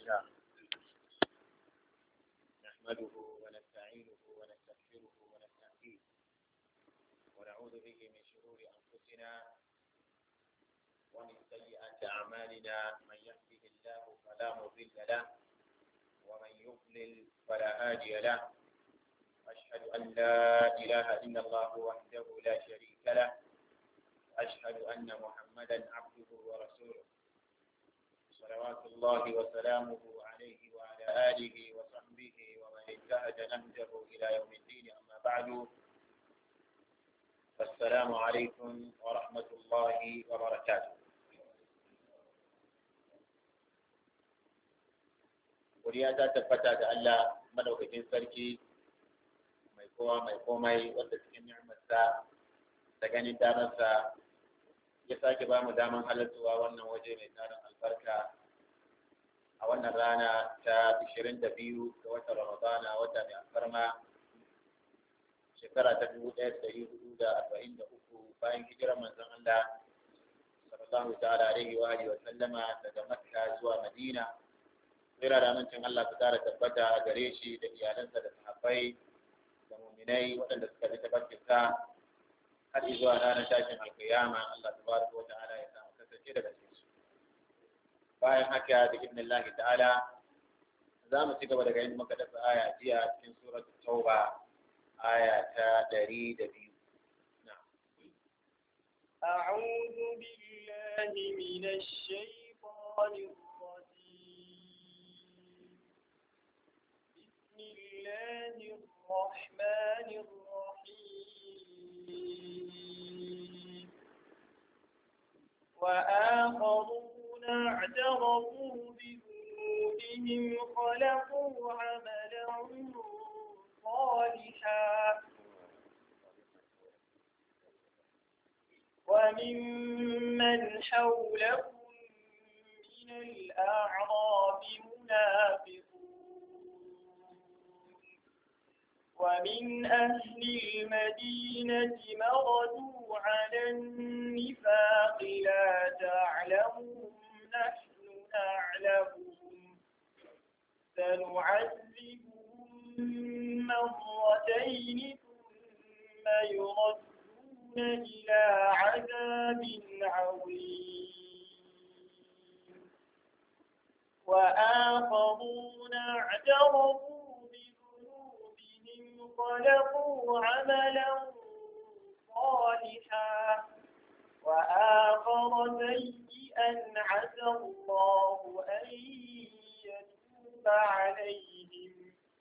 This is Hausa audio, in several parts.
يشاء نحمده ونستعينه ونستغفره ونستهديه ونعوذ به من شرور أنفسنا ومن سيئات أعمالنا من يهده الله فلا مضل له ومن يضلل فلا هادي له أشهد أن لا إله إلا الله وحده لا شريك له أشهد أن محمدا عبده ورسوله صلوات الله وسلامه عليه وعلى آله وصحبه ومن اجتهد نهجه إلى يوم الدين أما بعد فالسلام عليكم ورحمة الله وبركاته. Godiya ta tabbata ga Allah madaukakin sarki mai kowa mai komai wanda cikin ni'imarsa da ganin damarsa ya sake ba mu daman halartuwa wannan waje mai tarin albarka a wannan rana ta 22 ga watan Ramadana wata mai alfarma shekara ta 1443 bayan hijirar manzon Allah sallallahu ta'ala alaihi wa alihi wa sallama daga Makka zuwa Madina. Tsira da amincin Allah su tara tabbata gare shi da iyalansa da sahabbai da muminai waɗanda suka bi tabbata har zuwa ranar tashin alkiyama. Allah tabaraka wa ta'ala ya samu kasance daga cikin su. Bayan haka da ibn Allah ta'ala za mu ci gaba daga yin muka dasa aya jiya cikin suratul tauba aya ta 102. أعوذ بالله من الشيطان الرجيم بسم الله الرحمن الرحيم وآخرون اعترفوا بذنوبهم خلقوا عملا صالحا وممن حولكم من الأعراب منافقون ومن أهل المدينة مردوا على النفاق لا تعلمهم نحن نعلمهم سنعذبهم مرتين ثم يردون إلى عذاب عظيم وآخرون اعترفوا بذنوبهم خلقوا عملا صالحا وآخر سيئا عسى الله أن يتوب عليهم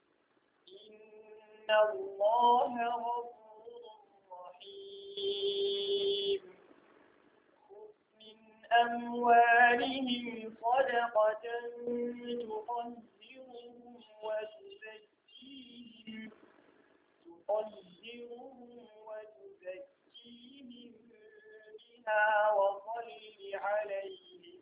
إن الله غفور رحيم خذ من أموالهم صدقة تطهرهم وتزكيهم بها وصل عليهم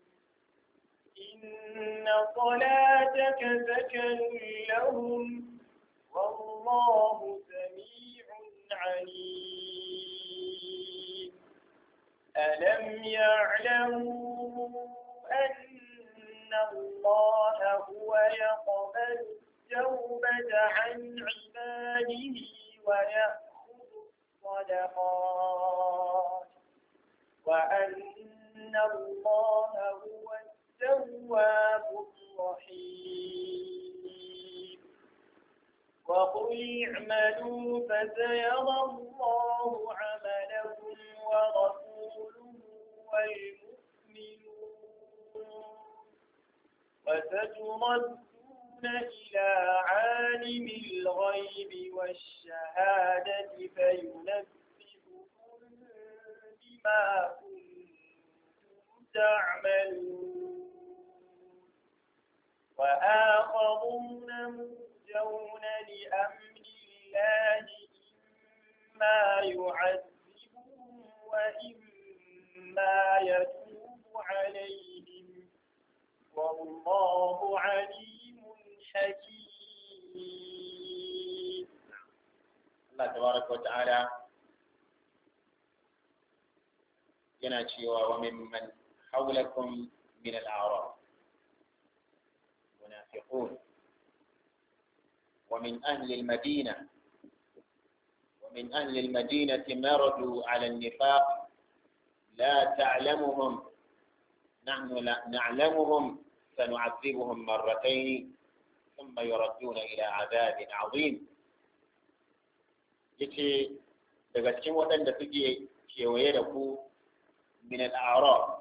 إن صلاتك سكن لهم والله سميع عليم ألم يعلموا أن الله هو يقبل التوبة عن عباده ويأخذ الصدقات وأن الله هو التواب الرحيم وقل اعملوا فسيرى الله عملكم ورسوله والمؤمنون وستردون إلى عالم الغيب والشهادة فينبئكم بما كنتم تعملون وآخرون مرجون لأمر الله إما يعذبهم وإما يتوب عليهم والله عليم حكيم. الله تبارك وتعالى يناشي وممن حولكم من الأعراب. هنا المنافقون ومن أهل المدينة مرضوا على النفاق لا تعلمهم نحن نعلمهم سنعذبهم مرتين ثم يردون إلى عذاب عظيم. yace daga cikin waɗanda suke kewaye da ku min al-a'rab,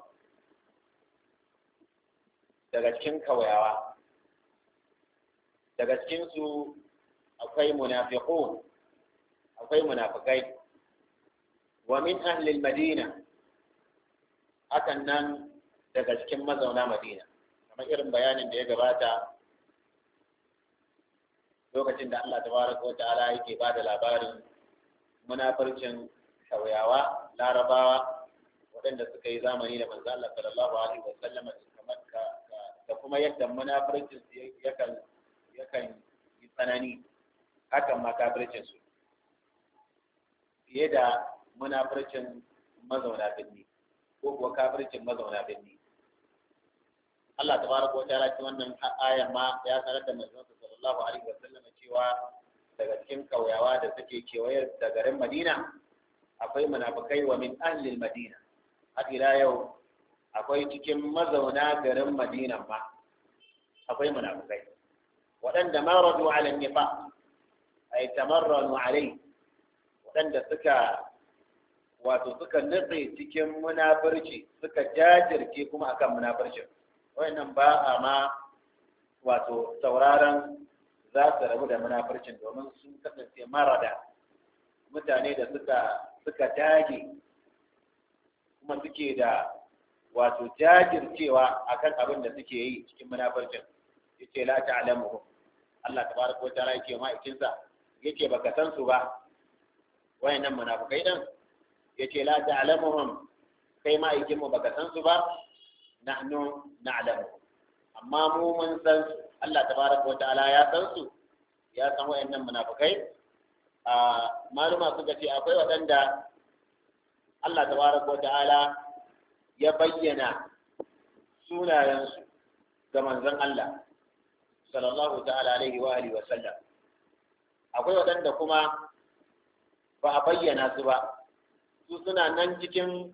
daga cikin kauyawa, daga cikin su akwai munafiqun, akwai munafikai, wa min ahli al-madina, hakan nan daga cikin mazauna Madina, kamar irin bayanin da ya gabata lokacin da Allah tabaraka wa ta'ala yake ba da labarin munafircin kauyawa larabawa waɗanda suka yi zamani da manzo Allah sallallahu alaihi wa sallam da kuma yadda munafircin yakan yi tsanani, hakan ma kafircin su fiye da munafircin mazauna birni ko kuwa kafircin mazauna birni. Allah tabaraka wa ta'ala cikin wannan aya ma ya sanar da manzo sallallahu alaihi wa sallam cewa daga cikin kauyawa da suke kewaye da garin Madina akwai munafikai wa min ahli al-Madina, har ila yau akwai cikin mazauna garin Madina ma akwai munafikai waɗanda maradu ala nifaq ay tamarranu alai, waɗanda suka nutse cikin munafirci, suka jajirce kuma akan munafircin. Wayannan ba a ma sauraron za su rabu da munafircin, domin sun kasance marada mutane da suka dage kuma suke da jajircewa akan abin da suke yi cikin munafircin. Yace la ta'lamuhum, Allah tabaraka wa ta'ala yake ma ikinsa yake baka san su ba wayannan munafikai din, yace la ta'lamuhum, kai ma ikin mu baka san su ba, nahnu na'lamu, amma mu mun san su. Allah tabaraka wa ta'ala ya san su, ya san wayannan munafikai. Maluma suka ce akwai waɗanda Allah tabaraka wa ta'ala ya bayyana sunayensu ga manzon Allah sallallahu ta'ala alaihi wa alihi wa sallam. Akwai waɗanda kuma ba a bayyana su ba, su suna nan cikin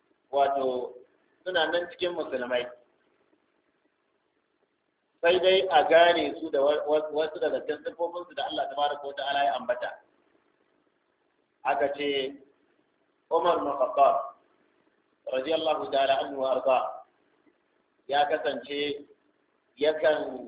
musulmai, sai dai a gane su da wasu daga cikin sifofinsu da Allah tabaraka wa ta'ala ya ambata. Aka ce Umar bin Khattab radiyallahu ta'ala anhu wa arda ya kasance yakan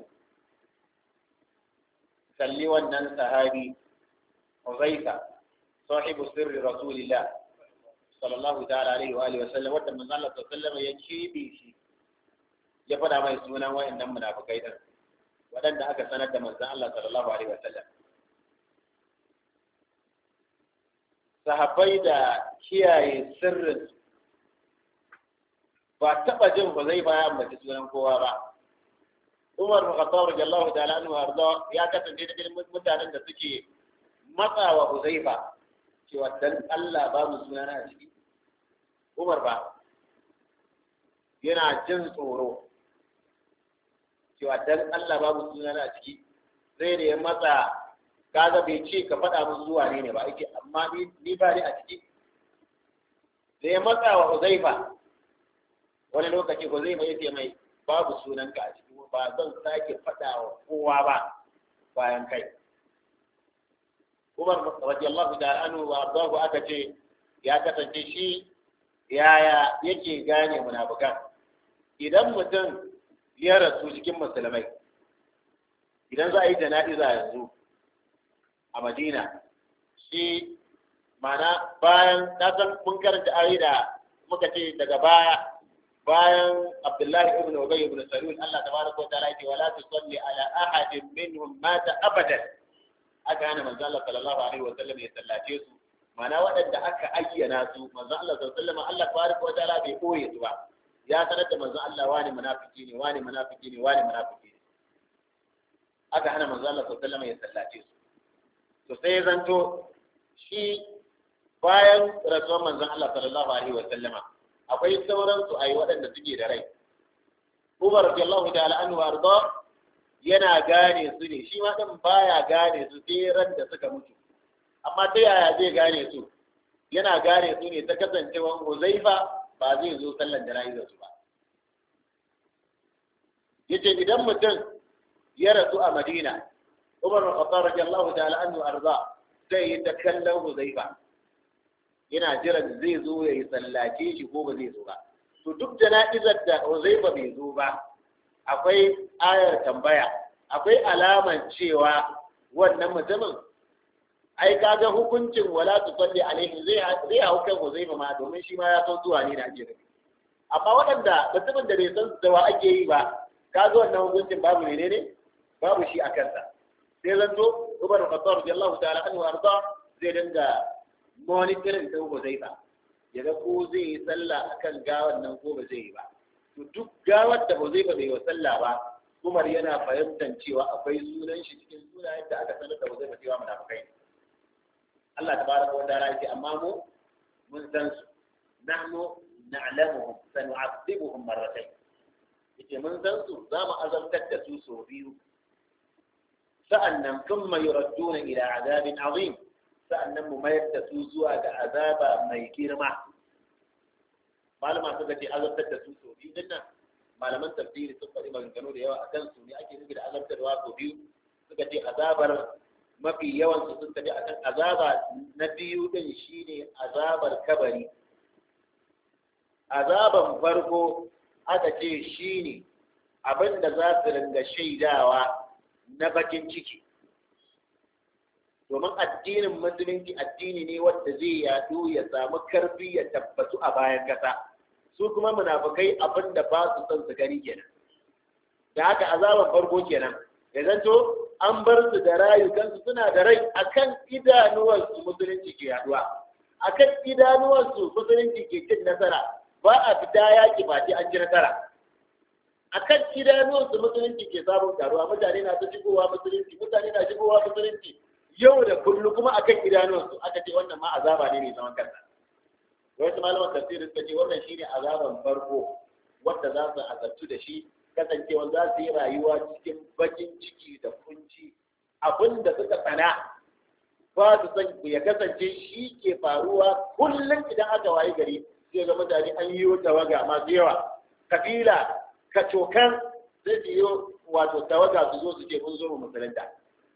kalli wannan sahabi Huzaifa sahibu sirri Rasulillah sallallahu ta'ala alaihi wa alihi wa sallam, wanda manzo Allah sallallahu alaihi wa sallam ya kibe shi, ya faɗa mai sunan wayannan munafikai din waɗanda aka sanar da manzon Allah sallallahu alaihi wa sallam. Sahabbai da kiyaye sirrin ba taɓa jin Huzaifa ya ambaci sunan kowa ba. Umar bin Khattab radiyallahu ta'ala anhu arda ya kasance da cikin mutanen da suke matsawa Huzaifa cewa dan Allah babu sunana a ciki. Umar ba yana jin tsoro cewa dan Allah babu sunana a ciki, sai da ya matsa, kaga bai ce ka faɗa min zuwa ne ba yake, amma ni ba ni a ciki. Da ya matsa wa Huzaifa wani lokaci, Huzaifa ya ce mai babu sunanka a ciki, ba zan sake faɗa wa kowa ba bayan kai. Umar radiyallahu ta'ala anhu wa ardahu aka ce ya kasance shi yaya yake gane munafikan. Idan mutum ya rasu cikin musulmai, idan za a yi jana'iza yanzu a Madina, shi mana bayan kasan mun karanta ayi da muka ce daga bayan Abdullahi ibn Ubay ibn Salul, Allah tabaraka wa ta'ala yake wala tusalli ala ahadin minhum mata abadan, aka hana manzo Allah sallallahu alaihi wa sallam ya sallace su, mana waɗanda aka ayyana su manzo Allah sallallahu alaihi wa sallam Allah tabaraka wa ta'ala bai koye su ba, ya sanar da manzo Allah wani munafiki ne, wani munafiki ne, wani munafiki ne, aka hana manzo Allah sallallahu alaihi wa sallam ya sallace su. To sai zanto shi bayan rasuwar manzon Allah sallallahu alaihi wa sallama akwai sauran su ayi waɗanda suke da rai. Umar radiyallahu ta'ala anhu arda yana gane su ne, shi ma ɗin baya gane su sai ran da suka mutu. Amma ta yaya zai gane su? Yana gane su ne ta kasancewar Huzaifa ba zai zo sallan jana'izar su ba. Yace idan mutum ya rasu a Madina, Umar bin Khattab radiyallahu ta'ala anhu arza sai ya ta kallon Huzaifa. Yana jiran zai zo ya yi sallace shi ko ba zai zo ba. To duk jana'izar da Huzaifa bai zo ba, akwai ayar tambaya, akwai alaman cewa wannan mutumin ai kaga hukuncin wala tusalli alaihi zai hau kan Huzaifa ma, domin shi ma ya san zuwa ne da ake gani. Amma waɗanda mutumin da bai san da wa ake yi ba, kaga wannan hukuncin babu menene, babu shi a kansa. Sai zanto Umar bin Khattab radiyallahu ta'ala anhu arda zai dinga monitoring din Huzaifa, ya ga ko zai yi sallah akan gawan nan ko ba zai yi ba. To duk gawar da Huzaifa bai yi sallah ba, Umar yana fahimtar cewa akwai sunan shi cikin sunayen da aka sanar da Huzaifa cewa munafikai. Allah tabaraka wa ta'ala yake amma mu mun san su, nahnu na'lamuhum sanu'adhibuhum marratayn. Yake mun san su za mu azabtar da su sau biyu. Sa'annan thumma yuradduna ila azabin azim. Sa'annan mu mayar da su zuwa ga azaba mai girma. Malama suka ce azabtar da su sau biyu din nan, malaman tafsiri sun faɗi maganganu da yawa akan su ne ake nufi da azabtarwa sau biyu. Suka ce azabar mafi yawan su sun tafi akan azaba na biyu din shine azabar kabari. Azaban farko aka ce shine abin da za su ringa shaidawa na bakin ciki, domin addinin musulunci addini ne wanda zai yadu ya samu karfi ya tabbatu a bayan kasa. Su kuma munafikai abin da ba su son su gani kenan. Da haka azaban farko kenan ya zanto an bar su da rayukansu suna da rai, akan idanuwansu musulunci ke yaduwa, akan idanuwansu musulunci ke cin nasara, ba a fita yaki ba ce an ci nasara. Akan idanuwansu musulunci ke samun karuwa, mutane na ta shigowa musulunci, mutane na shigowa musulunci yau da kullum, kuma akan idanuwansu aka ce wannan ma azaba ne mai zaman kansa. Wasu malaman tafsirin suka ce wannan shine azaban farko wanda za su azabtu da shi, kasancewa za su yi rayuwa cikin bakin ciki da kunci, abin da suka tsana ba su san ya kasance shi ke faruwa kullum idan aka wayi gari. Sai ga mutane an yi tawaga masu yawa, kabila kacokan zai su yi wato tawaga su zo su ce mun zo mu musulunta.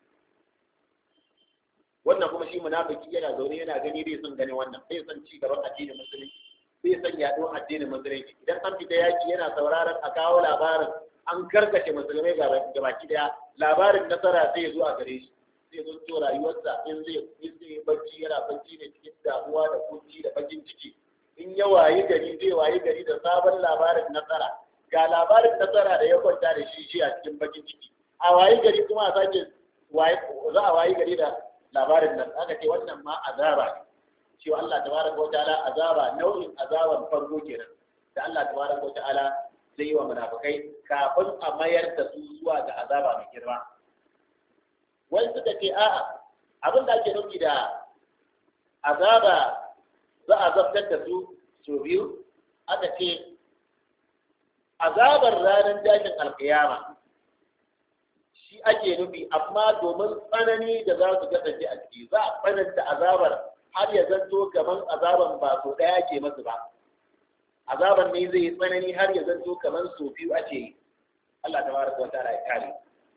Wannan kuma shi munafiki yana zaune yana gani bai son gani wannan, bai son ci gaban addinin musulunci, bai son yaɗuwar addinin musulunci. Idan an fita yaki yana sauraron a kawo labarin an karkace musulmai ga baki daya, labarin nasara zai zo a gare shi, zai zo to rayuwarsa in zai bacci yana bacci ne cikin damuwa da kunci da bakin ciki. In ya wayi gari zai wayi gari da sabon labarin nasara, ga labarin nasara da ya kwanta da shi a cikin bakin ciki. A wayi gari kuma a sake za a wayi gari da labarin nan. Aka ce wannan ma azaba ne, cewa Allah tabaraka wa ta'ala azaba, nau'in azaban farko kenan da Allah tabaraka wa ta'ala zai yi wa munafikai kafin a mayar da su zuwa ga azaba mai girma. Wani suka ce a'a, abin da ake nufi da azaba za a zabtar da su sau biyu. Aka ce azabar ranar tashin alkiyama shi ake nufi, amma domin tsanani da za su kasance a ciki za a tsananta azabar har ya zanto kamar azaban ba so ɗaya ke masu ba. Azaban ne zai yi tsanani har ya zanto kamar so biyu ake yi. Allah ta baraka wa ta'ala ya kare.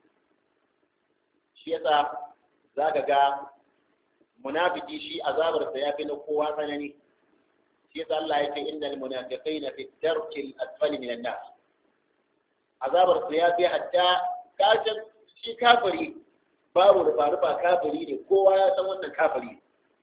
Shi yasa za ka ga munafiki shi azabar sa ya fi na kowa tsanani. Shi yasa Allah ya ce innal munafiqina fi darkil asfali minan nar. Azabar sa ya fi hatta kashin shi kafiri, babu rufa kafiri ne, kowa ya san wannan kafiri.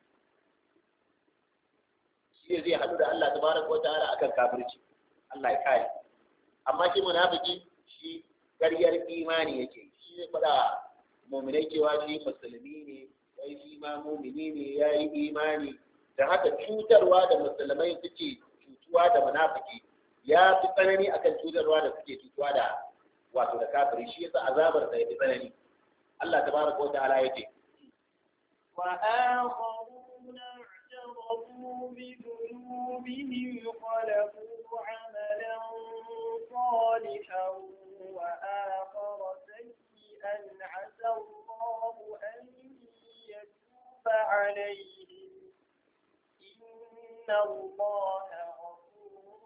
Shi zai haɗu da Allah tabaraka wa ta'ala akan kafirci, Allah ya kare. Amma shi munafiki shi ƙaryar imani yake, shi zai faɗa mu'minai cewa shi musulmi ne, sai shi ma mu'mini ne, ya yi imani. Da haka cutarwa da musulmai suke cutuwa da munafiki ya fi tsanani akan cutarwa da suke cutuwa da wato da kafiri. Shi yasa azabar da yafi tsanani. Allah tabaraka wa ta'ala yace wa akharuna i'tarafu bi dhunubihim khalaqu 'amalan salihan wa akhara sayyi'an أن عسى الله أن يتوب عليهم إن الله غفور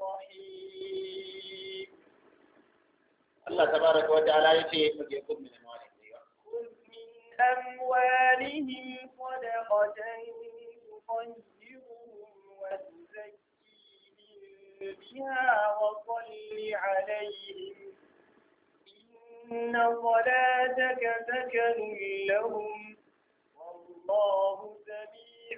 رحيم. الله تبارك وتعالى يقول خذ من أموالهم صدقة تطهرهم وتزكيهم بها وصل عليهم إن صلاتك سكن لهم والله سميع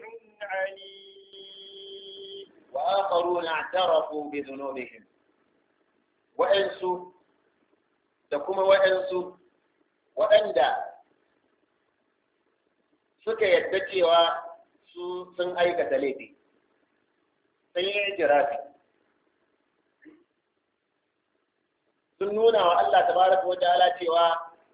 عليم. وآخرون اعترفوا بذنوبهم وأنسوا تكما وأنسوا وأندى suka yadda cewa su sun aikata laifi sun yi ijirafi sun nuna wa Allah tabaraka wa ta'ala cewa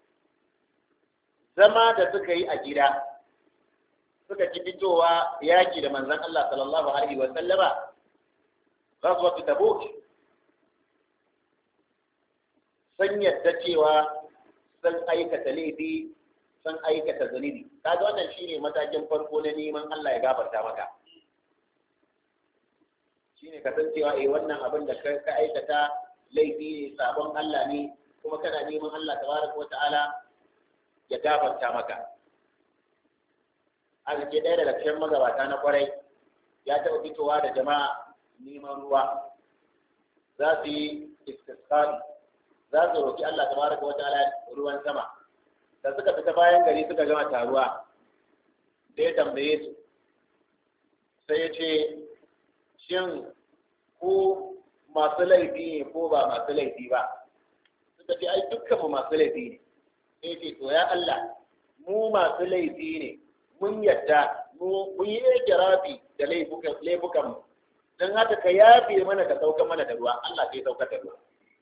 zama da suka yi a gida suka ki fitowa yaki da manzon Allah sallallahu alaihi wa sallama ghazwat tabuk sun yadda cewa sun aikata laifi sun aikata zunubi kaga wannan shine matakin farko na neman Allah ya gafarta maka shine ka san cewa wannan abin da ka aikata laifi ne sabon Allah ne kuma kana neman Allah tabaraka wa ta'ala ya gafarta maka aka ce ɗaya daga cikin magabata na kwarai ya taɓa fitowa da jama'a neman ruwa za su yi istisqa'i za su roki Allah tabaraka wa ta'ala ruwan sama da suka fita bayan gari suka gama taruwa da ya tambaye su sai ya ce shin ku masu laifi ne ko ba masu laifi ba suka ce ai dukkanmu masu laifi ne sai ce to ya Allah mu masu laifi ne mun yadda mun yi ikirafi da laifukanmu don haka ka yafe mana ka saukar mana da ruwa Allah sai saukar da ruwa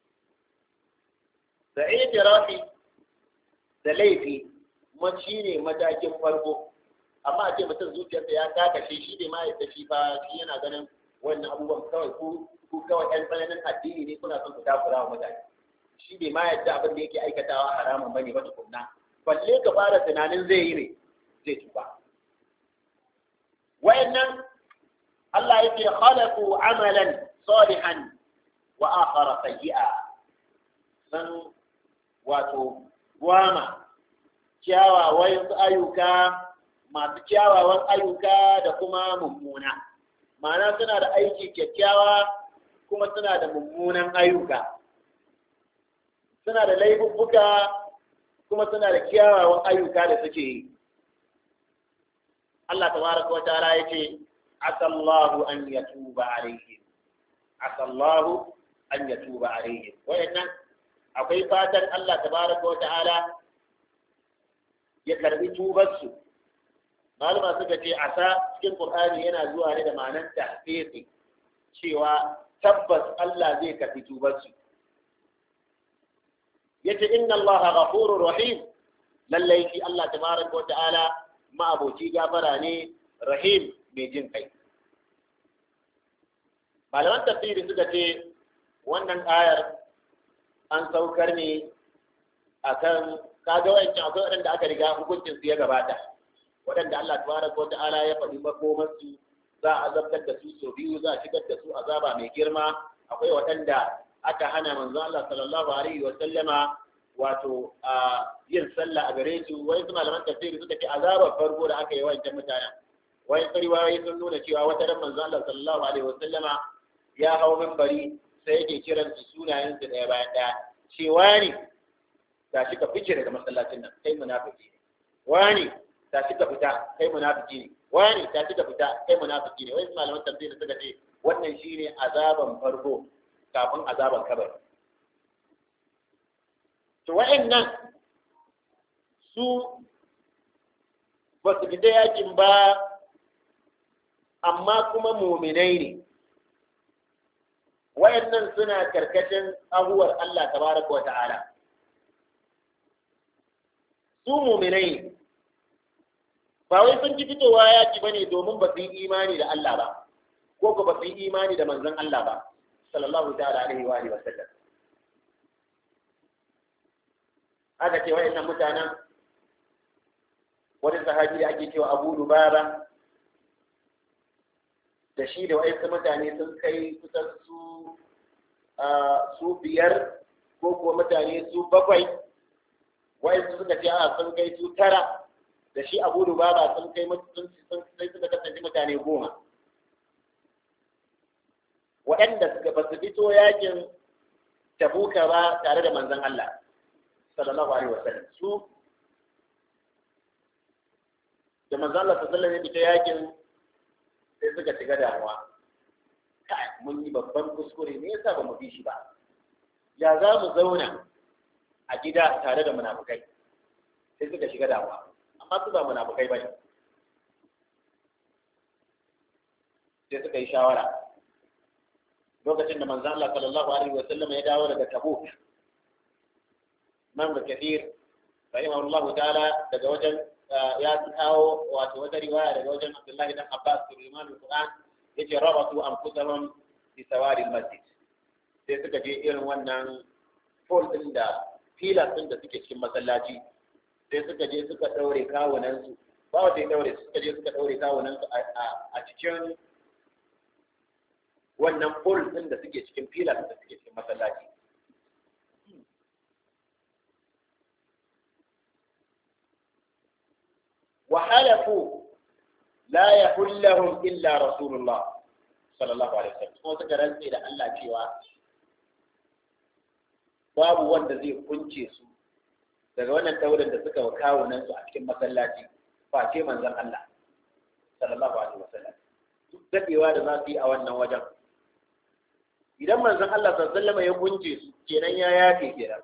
da ikirafi da laifi kuma shi ne matakin farko amma a ce mutum zuciyarsa ya kakashe shi ne ma yadda shi fa shi yana ganin wannan abubuwan kawai ku kawai ɗan tsananin addini ne kuna son ku takura wa mutane shi ne ma yadda abin da yake aikatawa haramun bane ba tukunna balle ka fara tunanin zai yi ne zai tuba wayannan Allah yake khalaqu amalan salihan wa akhara sayyi'a san wato gwama kyawawan ayyuka masu kyawawan ayyuka da kuma mummuna ma'ana suna da aiki kyakkyawa kuma suna da mummunan ayyuka suna da laifuffuka kuma suna da kyawawan ayyuka da suke yi Allah tabaraka wa ta'ala yace asallahu an yatuba alaihim asallahu an yatuba alaihim wayannan akwai fatan Allah tabaraka wa ta'ala ya karbi tubarsu malama suka ce asa cikin Qur'ani yana zuwa ne da ma'anar tahqiqi cewa tabbas Allah zai karbi tubarsu yace inna Allah ghafurur rahim lallai shi Allah tabaraka wa ta'ala ma'aboci gafara ne rahim mai jin kai malaman tafsiri suka ce wannan ayar an saukar ne akan kaga wayancan akwai waɗanda aka riga hukuncin su ya gabata waɗanda Allah tabaraka wa ta'ala ya faɗi makomar su za a azabtar da su sau biyu za a shigar da su azaba mai girma akwai waɗanda aka hana manzon Allah sallallahu alaihi wa sallama wato yin sallah a gare su wai su malaman tafsiri suka ce azabar farko da aka yi wayancan mutanen wai riwayoyi sun nuna cewa wata ran manzon Allah sallallahu alaihi wa sallama ya hau minbari sai yake kiran su sunayen su ɗaya bayan ɗaya cewa ne tashi ka fice daga masallacin nan kai munafiki ne wani tashi ka fita kai munafiki ne wani tashi ka fita kai munafiki ne wai malaman tafsiri suka ce wannan shine azaban farko kafin azaban kabari to wa'annan su ba su fita yakin ba amma kuma muminai ne wa'annan suna karkashin abuwar Allah tabaraka wa ta'ala su muminai ne ba wai sun ki fitowa yaki bane domin ba su yi imani da Allah ba ko ba su yi imani da manzon Allah ba sallallahu ta'ala alaihi wa alihi wa sallam aka ce wa'annan mutanen wani sahabi da ake cewa Abu Lubaba da shi da wa'ansu mutane sun kai kusan su biyar ko kuwa mutane su bakwai, wa'ansu suka ce a sun kai su tara, da shi Abu Lubaba sun kai sai suka kasance mutane 10 waɗanda suka ba su fito yakin Tabuka ba tare da manzon Allah sallallahu alaihi wasallam. Su da manzon Allah sallallahu alaihi wasallam ya fita yakin sai suka shiga damuwa, kai mun yi babban kuskure, me yasa ba mu bi shi ba, ya za mu zauna a gida tare da munafukai, sai suka shiga damuwa. Amma su ba munafukai bane, sai suka yi shawara lokacin da manzon Allah sallallahu alaihi wasallam ya dawo daga Tabuk. Imam Kathir rahimahullahu ta'ala daga wajen ya kawo wato wata riwaya daga wajen Abdullahi dan Abbas Imam al-Qur'an yace rabatu anfusahum bi sawari al-masjid, sai suka je irin wannan pole din da pillars din da suke cikin masallaci, sai suka je suka daure kawunan su, ba wanda ya daure, suka je suka daure kawunan su a cikin wannan pole din da suke cikin pillars da suke cikin masallaci. وحلفوا لا يحل لهم إلا رسول الله صلى الله عليه وسلم. kuma suka rantse da Allah cewa babu wanda zai kunce su daga wannan taurin da suka kawo nan su a cikin masallaci ba ce manzon Allah sallallahu alaihi wasallam. Duk dadewa da za su yi a wannan wajen, idan manzon Allah sallallahu alaihi wasallam ya kunce su kenan ya yafe kenan.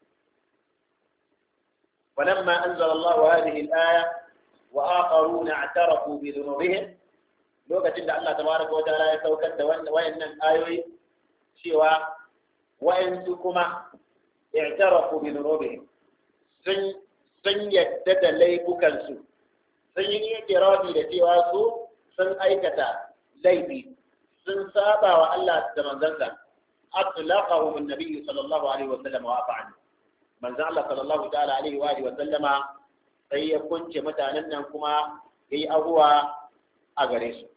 ولما أنزل الله هذه الآية وآخرون اعترفوا بذنوبهم، لوكتين da Allah tabaraka wa ta'ala ya saukar da wayannan ayoyi cewa wayansu kuma i'tarafu bi dhunubihim, sun yadda da laifukan su, sun yi ikirafi da cewa su sun aikata laifi, sun saba wa Allah da manzansa. atlaqahum an-nabiy sallallahu alaihi wa sallam wa afa anhu, manzo Allah sallallahu ta'ala alaihi wa sallama sai ya kunce mutanen nan kuma ya yi abuwa a gare su.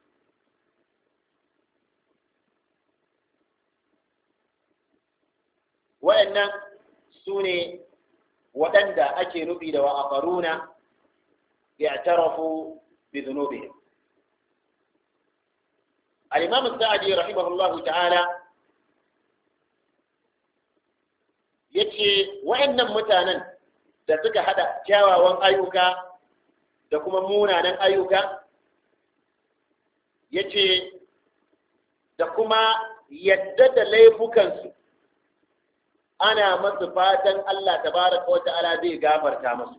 Waɗannan su ne waɗanda ake nufi da wa'afaruna ya tarafu bi zunubihim. Al-Imam Sa'di rahimahullahu ta'ala yace waɗannan mutanen da suka hada kyawawan ayyuka da kuma munanan ayyuka, yace da kuma yadda da laifukansu, ana masu fatan Allah tabaraka wa ta'ala zai gafarta musu.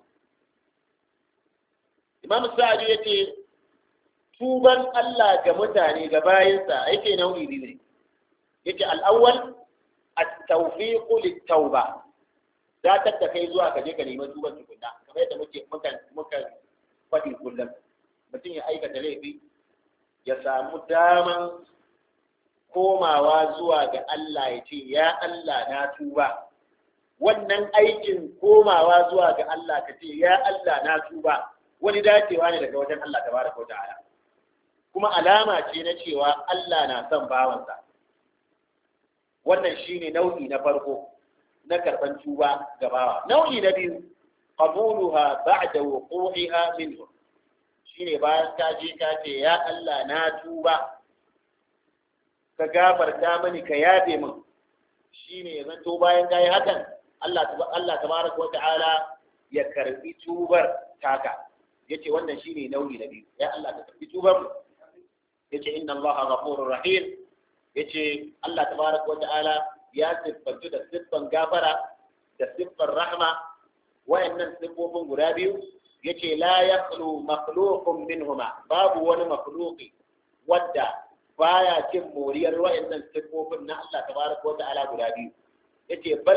Imam Sa'di yace tuban Allah ga mutane ga bayinsa yake nau'i biyu ne. Yace al-awwal at-tawfiq lit-tauba, za ta kai zuwa ka je ka nemi tuban tukunna, kamar yadda muka faɗi kullum. Mutum ya aikata laifi ya samu daman komawa zuwa ga Allah ya ce ya Allah na tuba. Wannan aikin komawa zuwa ga Allah ka ce ya Allah na tuba wani dacewa ne daga wajen Allah tabaraka wa ta'ala, kuma alama ce na cewa Allah na son bawansa. Wannan shine nau'i na farko na karban tuba ga bawa. Nau'i na biyu, qabuluha ba'da wuqu'iha minhu, shine bayan ka je ka ce ya Allah na tuba, ka gafarta mani ka yafe min, shine ya zanto bayan kai hakan Allah tabaraka wa ta'ala ya karbi tubar taka. Yace wannan shine nau'i na biyu, ya Allah ka karbi tubar mu. Yace inna Allaha ghafurur rahim, yace Allah tabaraka wa ta'ala ya siffantu da siffan gafara da siffan rahma. Wayannan siffofin guda biyu yace la yakhlu makhluqun minhuma, babu wani makhluqi wadda baya cin moriyar wayannan siffofin na Allah tabaraka wa ta'ala guda biyu. Yace bal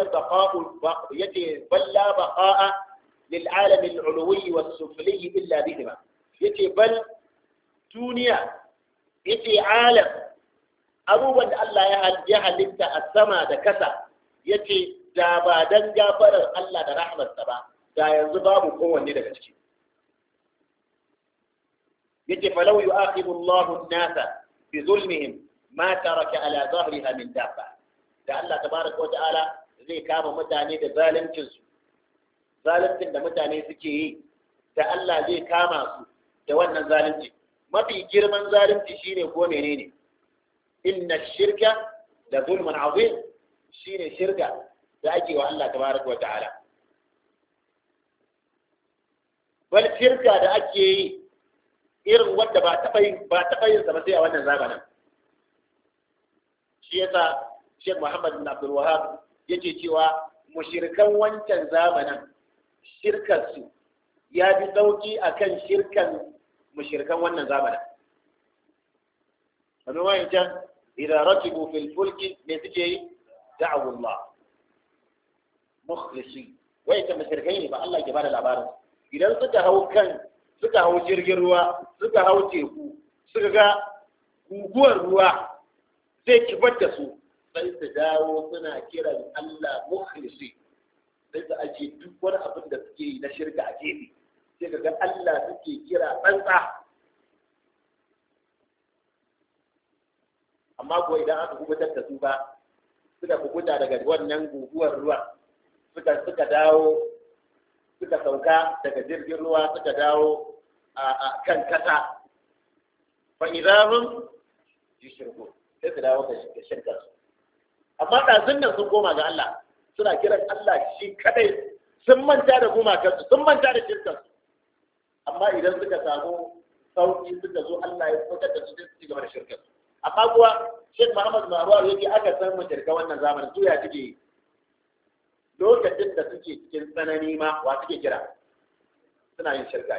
la baqa'a lil alam al ulwi was sufli illa bihima. Yace bal duniya, yace alam, abubuwan da Allah ya halitta a sama da kasa, yace da ba dan gafarar Allah da rahmarsa ba da yanzu babu kowanne daga ciki yace falau yu'akhidu Allahu an-nasa bi zulmihim ma taraka ala dhahriha min dabba da Allah tabaraka wa ta'ala zai kama mutane da zaluncin su zaluncin da mutane suke yi da Allah zai kama su da wannan zalunci mafi girman zalunci shine ko menene inna shirka da zulmun azim shine shirka da ake wa Allah tabaraka wa ta'ala bal shirka da ake yi irin wanda ba taɓa yin sa ba sai a wannan zamanin shi yasa Sheikh Muhammad bin Abdul Wahhab yake cewa mushrikan wancan zamanin shirkar su ya bi sauki akan shirkan mushrikan wannan zamanin kamar wancan idan rakibu fil fulki ne suke yi da'u Allah mukhlisi wancan mushrikai ne ba Allah ke bada labarin idan suka hau jirgin ruwa suka hau teku suka ga guguwar ruwa zai kibar da su sai su dawo suna kiran Allah mukhlisi sai su aje duk wani abin da suke yi na shirka a gefe sai ka ga Allah suke kira tsantsa amma ko idan aka kubutar da su ba suka kubuta daga wannan guguwar ruwa suka dawo suka sauka daga jirgin ruwa suka dawo a kan kasa fa idahum yushriku sai su dawo da shirkar su amma ɗazun nan sun koma ga Allah suna kiran Allah shi kadai sun manta da gumakansu sun manta da shirkar su amma idan suka samu sauki suka zo Allah ya fitar da su sai su ci gaba da shirkar su amma kuwa Sheikh Muhammad Marwa yake aka san mutarka wannan zamanin su ya cike lokacin da suke cikin tsanani ma wa suke kira suna yin shirka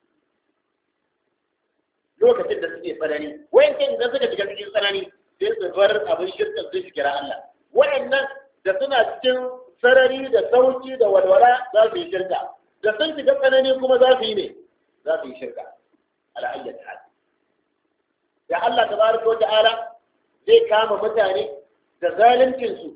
lokacin da suke tsanani wayancan da suka shiga cikin tsanani sai su bar abin shirka su kira Allah wayannan da suna cikin sarari da sauki da walwala za su yi shirka da sun shiga tsanani kuma za su yi ne za su yi shirka ala ayyat hal da Allah tabaraka wa ta'ala zai kama mutane da zaluncinsu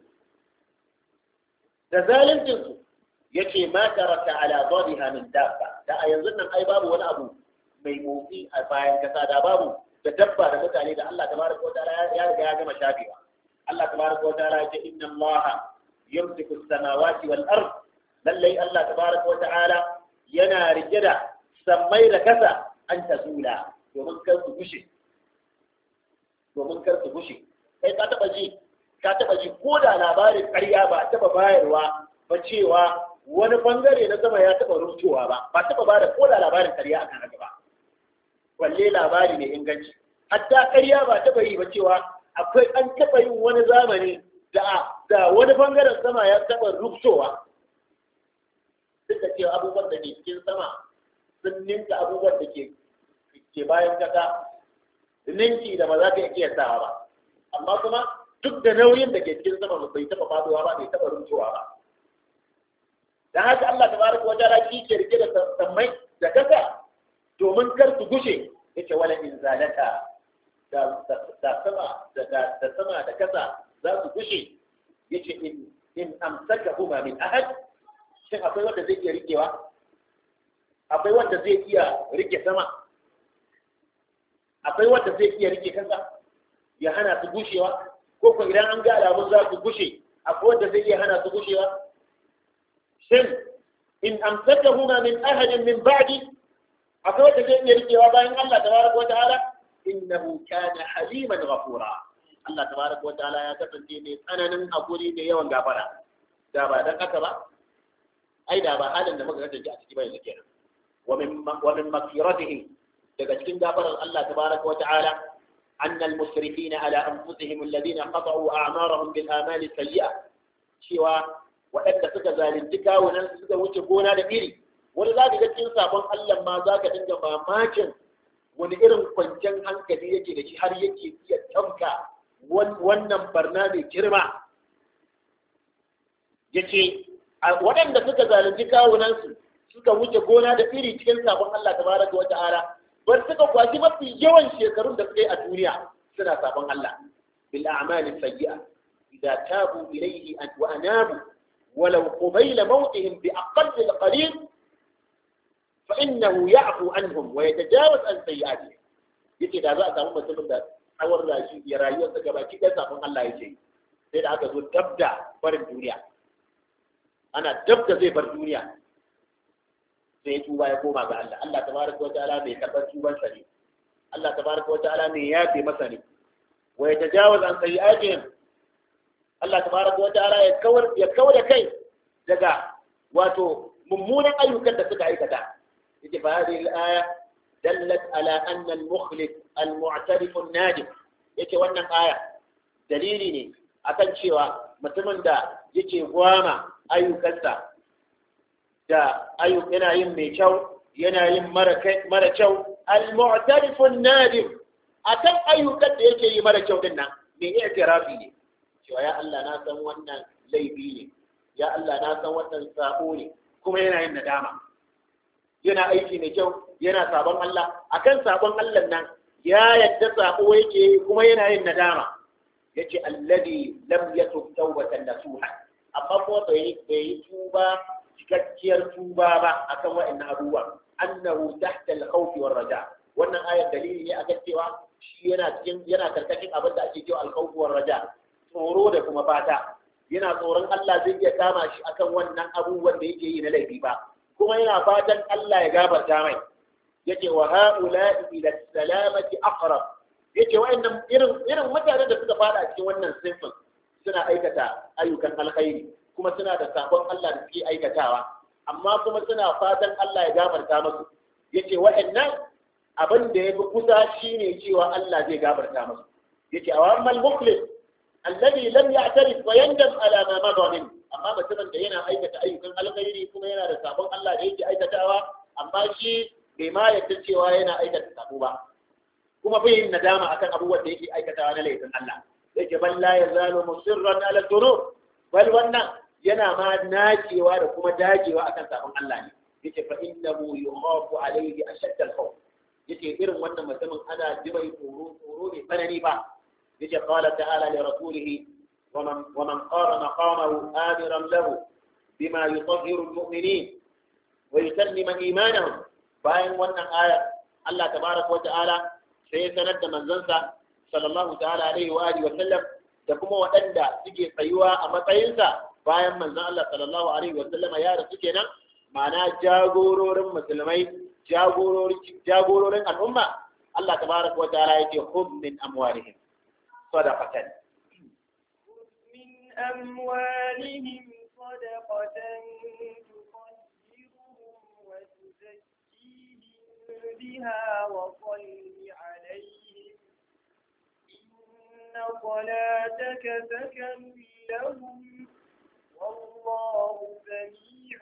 yake ma taraka ala dhariha min dabba da a yanzu nan ai babu wani abu mai motsi a bayan kasa da babu da dabba da mutane da Allah tabaraka wa ta'ala ya riga ya gama shafewa Allah tabaraka wa ta'ala ya ce inna Allah yumsiku as-samawati wal ard lallai Allah tabaraka wa ta'ala yana rike da sammai da kasa an tazula domin kar su gushe kai ka taba ji ko da labarin ƙarya ba taba bayarwa ba cewa wani bangare na sama ya taba rubucewa ba taba bada ko da labarin ƙarya akan haka ba walle labari ne inganci hatta ƙarya ba taba yi ba cewa akwai an taba yin wani zamani da wani bangaren sama ya taba rubucewa duk da cewa abubuwan da ke cikin sama sun ninka abubuwan da ke bayan kasa ninki da ba za ka iya sawa ba amma kuma duk da nauyin da ke cikin sama bai taba faduwa ba bai taba runtuwa ba dan haka Allah tabaraka wa ta'ala shi ke rike da sammai da kasa domin kar su gushe yace wala in zalata da sama da kasa za su gushe yace in amsakahuma min ahad shin akwai wanda zai iya rikewa akwai wanda zai iya rike sama akwai wanda zai iya rike kasa ya hana su gushewa ko ko idan an ga alamun za su gushe akwai wanda zai iya hana su gushewa shin in amsakahuma min ahadin min ba'di akwai wanda zai iya rikewa bayan Allah tabaraka wa ta'ala innahu kana haliman ghafura Allah tabaraka wa ta'ala ya kasance ne tsananin hakuri da yawan gafara da ba dan haka ba ai da ba halin da muka kasance a ciki ba yanzu kenan wa min maghfiratihi daga cikin gafarar Allah tabaraka wa ta'ala anna al-musrifina ala anfusihim alladhina qata'u a'marahum bil amali sayyi'a cewa waɗanda suka zalunci kawunan suka wuce gona da iri wani za ka ga cikin sabon Allah ma za ka dinga mamakin wani irin kwanciyar hankali yake da shi har yake iya tamka wannan barna mai girma yace waɗanda suka zalunci kawunansu suka wuce gona da iri cikin sabon Allah tabaraka wa ta'ala bar suka kwashi mafi yawan shekarun da suka yi a duniya suna sabon Allah bil a'mali sayyi'a idza tabu ilayhi wa anabu ولو قبيل موتهم بأقل القليل فإنه يعفو عنهم ويتجاوز عن سيئاتهم. yake da za a samu mutumin da tsawon rayuwarsa gabaki ɗaya sabon Allah yake sai da aka zo dab da barin duniya, ana dab da zai bar duniya sai ya tuba ya koma ga Allah. Allah tabaraka wa ta'ala mai karɓar tubansa ne, Allah tabaraka wa ta'ala mai yafe masa ne, wa yatajawaz an sayyi'atihim. Allah tabaraka wa ta'ala ya kawar da kai daga wato mummunan ayyukan da suka aikata. yake fa hadhihi al-aya dallat ala anna al-mukhlis al-mu'tarif an-nadim. yake wannan aya dalili ne akan cewa mutumin da yake gwama ayyukansa da yana yin mai kyau yana yin mara kyau, al-mu'tarif an-nadim akan ayyukan da yake yi mara kyau din nan mai i'tirafi ne cewa ya Allah na san wannan laifi ne, ya Allah na san wannan sabo ne, kuma yana yin nadama, yana aiki mai kyau, yana sabon Allah. Akan sabon Allah nan ya yadda sabo yake kuma yana yin nadama. yace alladhi lam yatub tawbatan nasuha, amma kuma bai yi tuba cikakkiyar tuba ba akan wa'annan abubuwa. Annahu tahta al-khawf war-raja. wannan ayar dalili ne akan cewa shi yana karkashin abin da ake cewa al-khawf war-raja, tsoro da kuma fata. yana tsoron Allah zai iya kama shi akan wannan abubuwan da yake yi na laifi ba, kuma yana fatan Allah ya gafarta mai. yace wa ha'ula'i ila salamati aqrab. yace wa'annan irin mutanen da suka fada cikin wannan sifin suna aikata ayyukan alkhairi kuma suna da sabon Allah da suke aikatawa, amma kuma suna fatan Allah ya gafarta musu. yace wa'annan abin da yafi kusa shine cewa Allah zai gafarta musu. yace awammal mukhlis alladhi lam ya'tarif wa yandam ala ma madha min, amma mutumin da yana aikata ayyukan alkhairi kuma yana da sabon Allah da yake aikatawa, amma shi bai ma yadda cewa yana aikata sabo ba, kuma bai yin nadama akan abubuwan da yake aikatawa na laifin Allah. yake bal la yazalu musirran ala dhunub, bal wannan yana ma nacewa da kuma dagewa akan sabon Allah ne. yake fa innahu yukhafu alayhi ashadda al-khawf. yake irin wannan mutumin ana jibai tsoro ne tsanani ba. yake qala ta'ala li rasulihi wa man qara maqamahu amiran lahu bima yutahhiru al-mu'minin wa yusallima imanahum. bayan wannan aya Allah tabaraka wa ta'ala sai ya sanar da manzansa sallallahu ta'ala alaihi wa alihi wa sallam da kuma waɗanda suke tsayuwa a matsayinsa bayan manzon Allah sallallahu alaihi wa sallama ya rasu kenan, ma'ana jagororin musulmai, jagororin al'umma. Allah tabaraka wa ta'ala yake khudh min amwalihim sadaqatan, min amwalihim sadaqatan بها وصل عليهم إن صلاتك سكن لهم والله سميع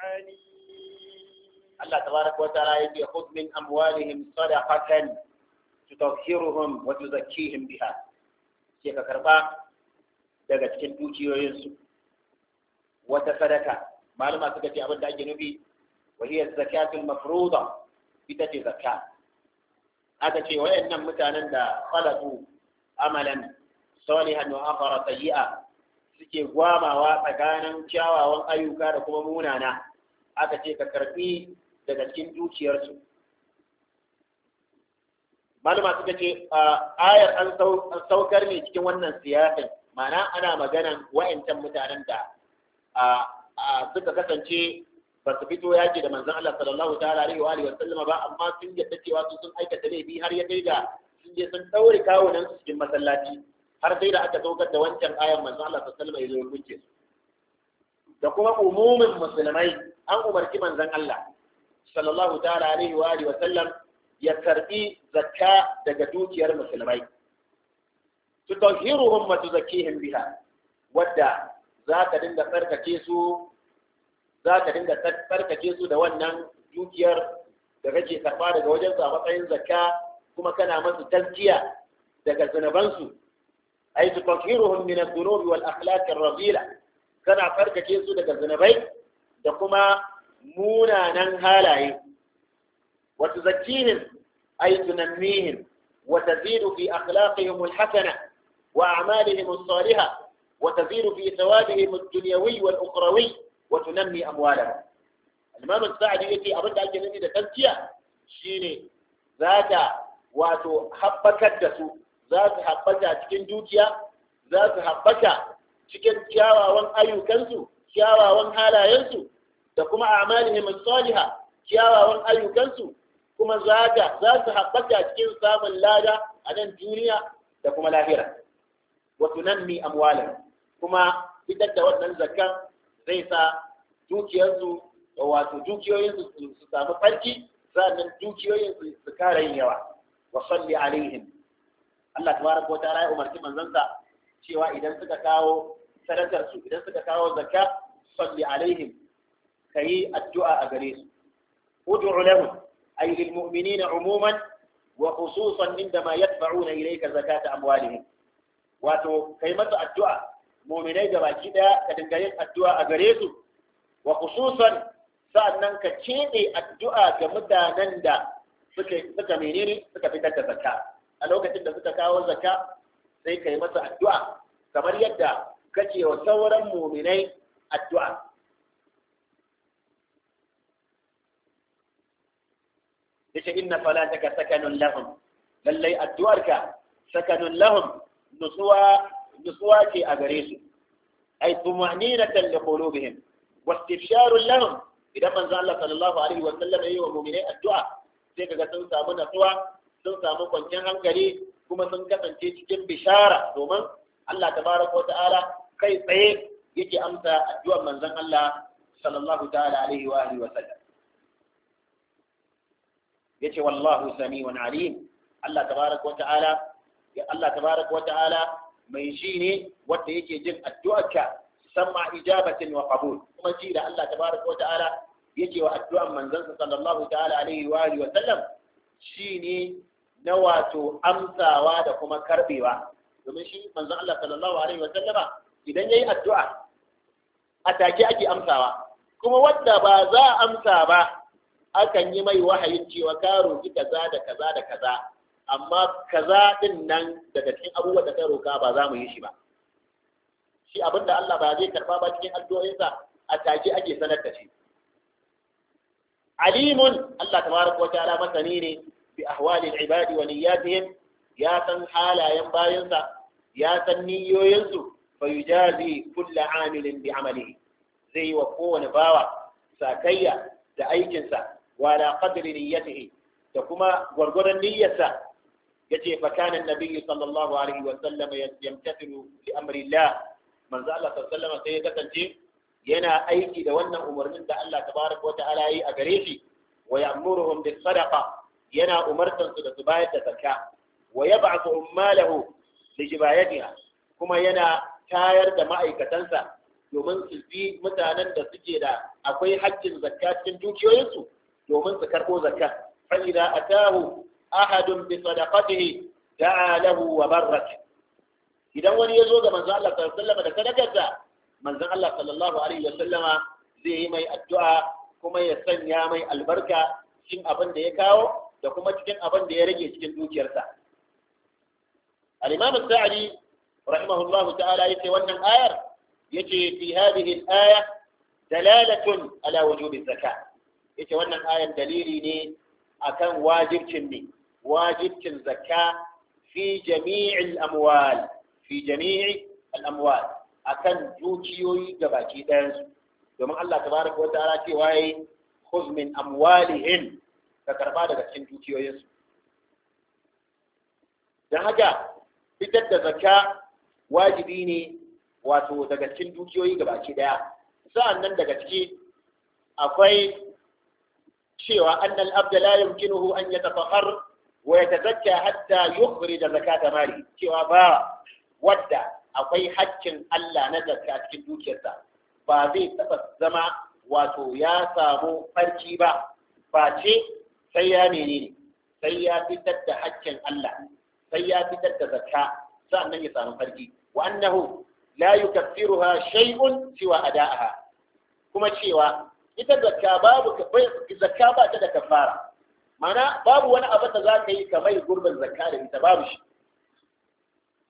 عليم. الله تبارك وتعالى خذ من أموالهم صدقة تطهرهم وتزكيهم بها. sai ka karba daga cikin dukiyoyinsu wata sadaka. malama suka ce abin da ake nufi wa hiya zakatul mafruḍa, ita ce zakka. aka ce wayannan mutanen da khalaqu amalan salihan wa akhara sayyi'a, suke gwamawa tsakanin kyawawan ayyuka da kuma munana, aka ce ka karbi daga cikin dukiyarsu. malama suka ce ayar an saukar ne cikin wannan siyasin, ma'ana ana maganan wayancan mutanen da suka kasance ba su fito yaki da manzon Allah sallallahu ta'ala alaihi wa alihi wa sallama ba, amma sun yadda cewa su sun aikata laifi har ya kai ga sun je sun daure kawunan su cikin masallaci, har sai da aka saukar da wancan ayan manzon Allah sallallahu alaihi wa sallam ya zo kunce su. da kuma umumin musulmai an umarci manzon Allah sallallahu ta'ala alaihi wa alihi wa sallam ya karbi zakka daga dukiyar musulmai, tutahhiruhum wa tuzakkihim biha, wadda za ka dinga tsarkake su da wannan dukiyar da kake karba daga wajen su a matsayin zakka, kuma kana masu tazkiya daga zunubansu. ay tutahhiruhum min adh-dhunubi wal akhlaq ar-radila, kana tsarkake su daga zunubai da kuma munanan halaye. wa tuzakkihim ay tunammihim wa tazidu fi akhlaqihim al-hasana wa a'malihim as-salihah, وتزيد في ثوابهم الدنيوي والأخروي وتنمي أموالهم. الإمام السعدي يأتي أبدا أجل إذا تزكية شيني ذات وتحبك الدسو ذات حبك تكن دوتيا ذات حبك تكن كاوا وان أيو كنسو كاوا وان هالا ينسو تكما أعمالهم الصالحة كاوا وان أيو كنسو كما ذات حبك تكن سام اللاجة أن الدنيا تكما لاهرة وتنمي أموالهم كما fitar da wannan zakkan zai sa dukiyarsu wato dukiyoyinsu su samu farki sannan dukiyoyinsu su kara yin yawa wa salli alaihim Allah tabaraka wa ta'ala ya umarci manzansa cewa idan suka kawo sadakar su idan suka kawo zakka salli alaihim kai addu'a a gare su ud'u lahum ay lil mu'minina umuman wa khususan indama yatba'una ilayka zakata amwalihim wato kai masa addu'a mu'minai gabaki daya ka dinga yin addu'a a gare su wa khususan sa'annan ka kebe addu'a ga mutanen da suka menene suka fitar da zakka a lokacin da suka kawo zakka sai kai masa addu'a kamar yadda kake wa sauran mu'minai addu'a yace inna salataka sakanun lahum lallai addu'arka sakanun lahum nutsuwa ce a gare su ay tumaninatan li qulubihim wastifsharun lahum idan manzo Allah sallallahu alaihi wa sallam yayi wa mu'minai addu'a sai kaga sun samu nutsuwa sun samu kwanciyar hankali kuma sun kasance cikin bishara domin Allah tabaraka wa ta'ala kai tsaye yake amsa addu'ar manzon Allah sallallahu ta'ala alaihi wa alihi wa sallam yace wallahu sami'un alim Allah tabaraka wa ta'ala mai shi ne wanda yake jin addu'arka samma ijabatin wa qabul kuma ji da Allah tabaraka wa ta'ala yake wa addu'an manzon sallallahu ta'ala alaihi wa alihi wa sallam shine na wato amsawa da kuma karbewa domin shi manzon Allah sallallahu alaihi wa sallama idan yayi addu'a atake ake amsawa kuma wanda ba za a amsa ba akan yi mai wahayin cewa ka roki kaza da kaza da kaza amma kaza din nan daga cikin abubuwan da ka roka ba za mu yi shi ba shi abinda Allah ba zai karba ba cikin addu'o'insa a take ake sanar da shi alimun Allah tabaraka wa ta'ala masani ne bi ahwalil ibadi wa niyyatihim ya san halayen bayansa ya san niyoyinsu fa yujazi kullu amilin bi amalihi zai wa kowane bawa sakayya da aikinsa wala qadri niyyatihi da kuma gwargwadon niyyarsa yace fa kana annabi sallallahu alaihi wa sallam yamtathilu li amri Allah manzo Allah sallallahu alaihi wa sallam sai ya kasance yana aiki da wannan umarnin da Allah tabaraka wa ta'ala yi a gare shi wa ya'muruhum bis sadaqa yana umartan su da su bayar da zakka wa yab'athu ummalahu li jibayatiha kuma yana tayar da ma'aikatansa domin su bi mutanen da suke da akwai haƙƙin zakka cikin dukiyoyinsu domin su karɓo zakka fa idza atahu ahadun bi sadaqatihi da'a lahu wa barrak idan wani ya zo ga manzo Allah sallallahu alaihi wasallam da sadakarsa manzon Allah sallallahu alaihi wasallama zai yi mai addu'a kuma ya sanya mai albarka cikin abin da ya kawo da kuma cikin abin da ya rage cikin dukiyarsa al-imam as-sa'di rahimahullahu ta'ala yace wannan ayar yace fi hadhihi al-aya dalalatun ala wujubi zakat yace wannan ayar dalili ne akan wajibcin zakka fi jami'il amwal akan dukiyoyi gabaki ɗayansu domin Allah tabaraka wa ta'ala cewa yayi khudh min amwalihim ka karba daga cikin dukiyoyinsu dan haka fitar da zakka wajibi ne wato daga cikin dukiyoyi gabaki ɗaya sa'annan daga ciki akwai cewa annal abda la yumkinuhu an yatafakhar wa yatazakka hatta yukhrij zakata mali cewa ba wadda akwai haƙƙin Allah na zakka cikin dukiyarsa ba zai taɓa zama wato ya samu farki ba face sai ya menene sai ya fitar da haƙƙin Allah sai ya fitar da zakka sannan ya samu farki wa annahu la yukaffiruha shay'un siwa ada'aha kuma cewa ita zakka ba ta da kafara mana babu wani abu da za ka yi ka mai gurbin zakka da ita babu shi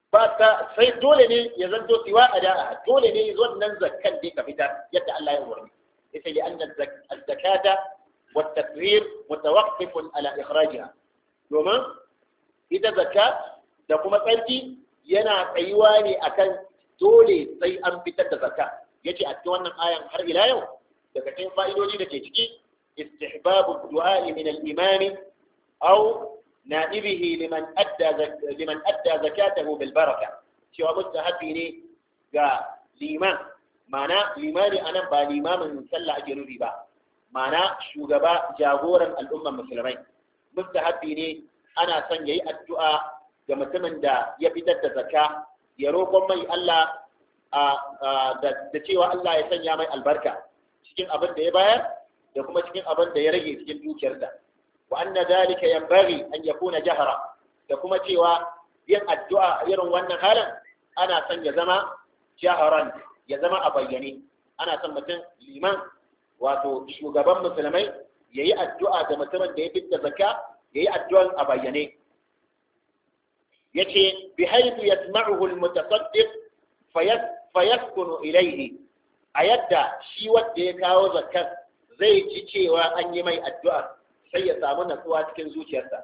ba ka sai dole ne ya zanto siwa ada'a, dole ne wannan zakkan da ka fitar yadda Allah ya umarni. Yace li anna az-zakata wa at-takbir mutawaqqif ala ikhrajiha. Domin ita zakka da kuma tsarki yana tsayuwa ne akan dole sai an fitar da zakka. Yace a cikin wannan ayan har ila yau daga cikin fa'idoji da ke ciki istihbabu du'a min al-imam aw na'ibihi liman adda zakatahu bil baraka, cewa mustahabi ne ga liman, ma'ana limani anan ba limamin sallah ake nufi ba, ma'ana shugaba jagoran al'umman musulmai. Mustahabi ne ana son yayi addu'a ga mutumin da ya fitar da zakka, ya roƙon mai Allah da cewa Allah ya sanya mai albarka cikin abin da ya bayar da kuma cikin abin da ya rage cikin dukiyarsa. wa anna dhalika yanbaghi an yakuna jahra, da kuma cewa yin addu'a irin wannan halin ana son ya zama jaharan, ya zama a bayyane. Ana son mutum liman wato shugaban musulmai yayi addu'a ga mutumin da ya fitta zakka, yayi addu'an a bayyane. yace bi haythu yasma'uhu al-mutasaddiq fayaskunu ilayhi, a yadda shi wanda ya kawo zakkar zai ji cewa an yi mai addu'a sai ya samu natsuwa cikin zuciyarsa.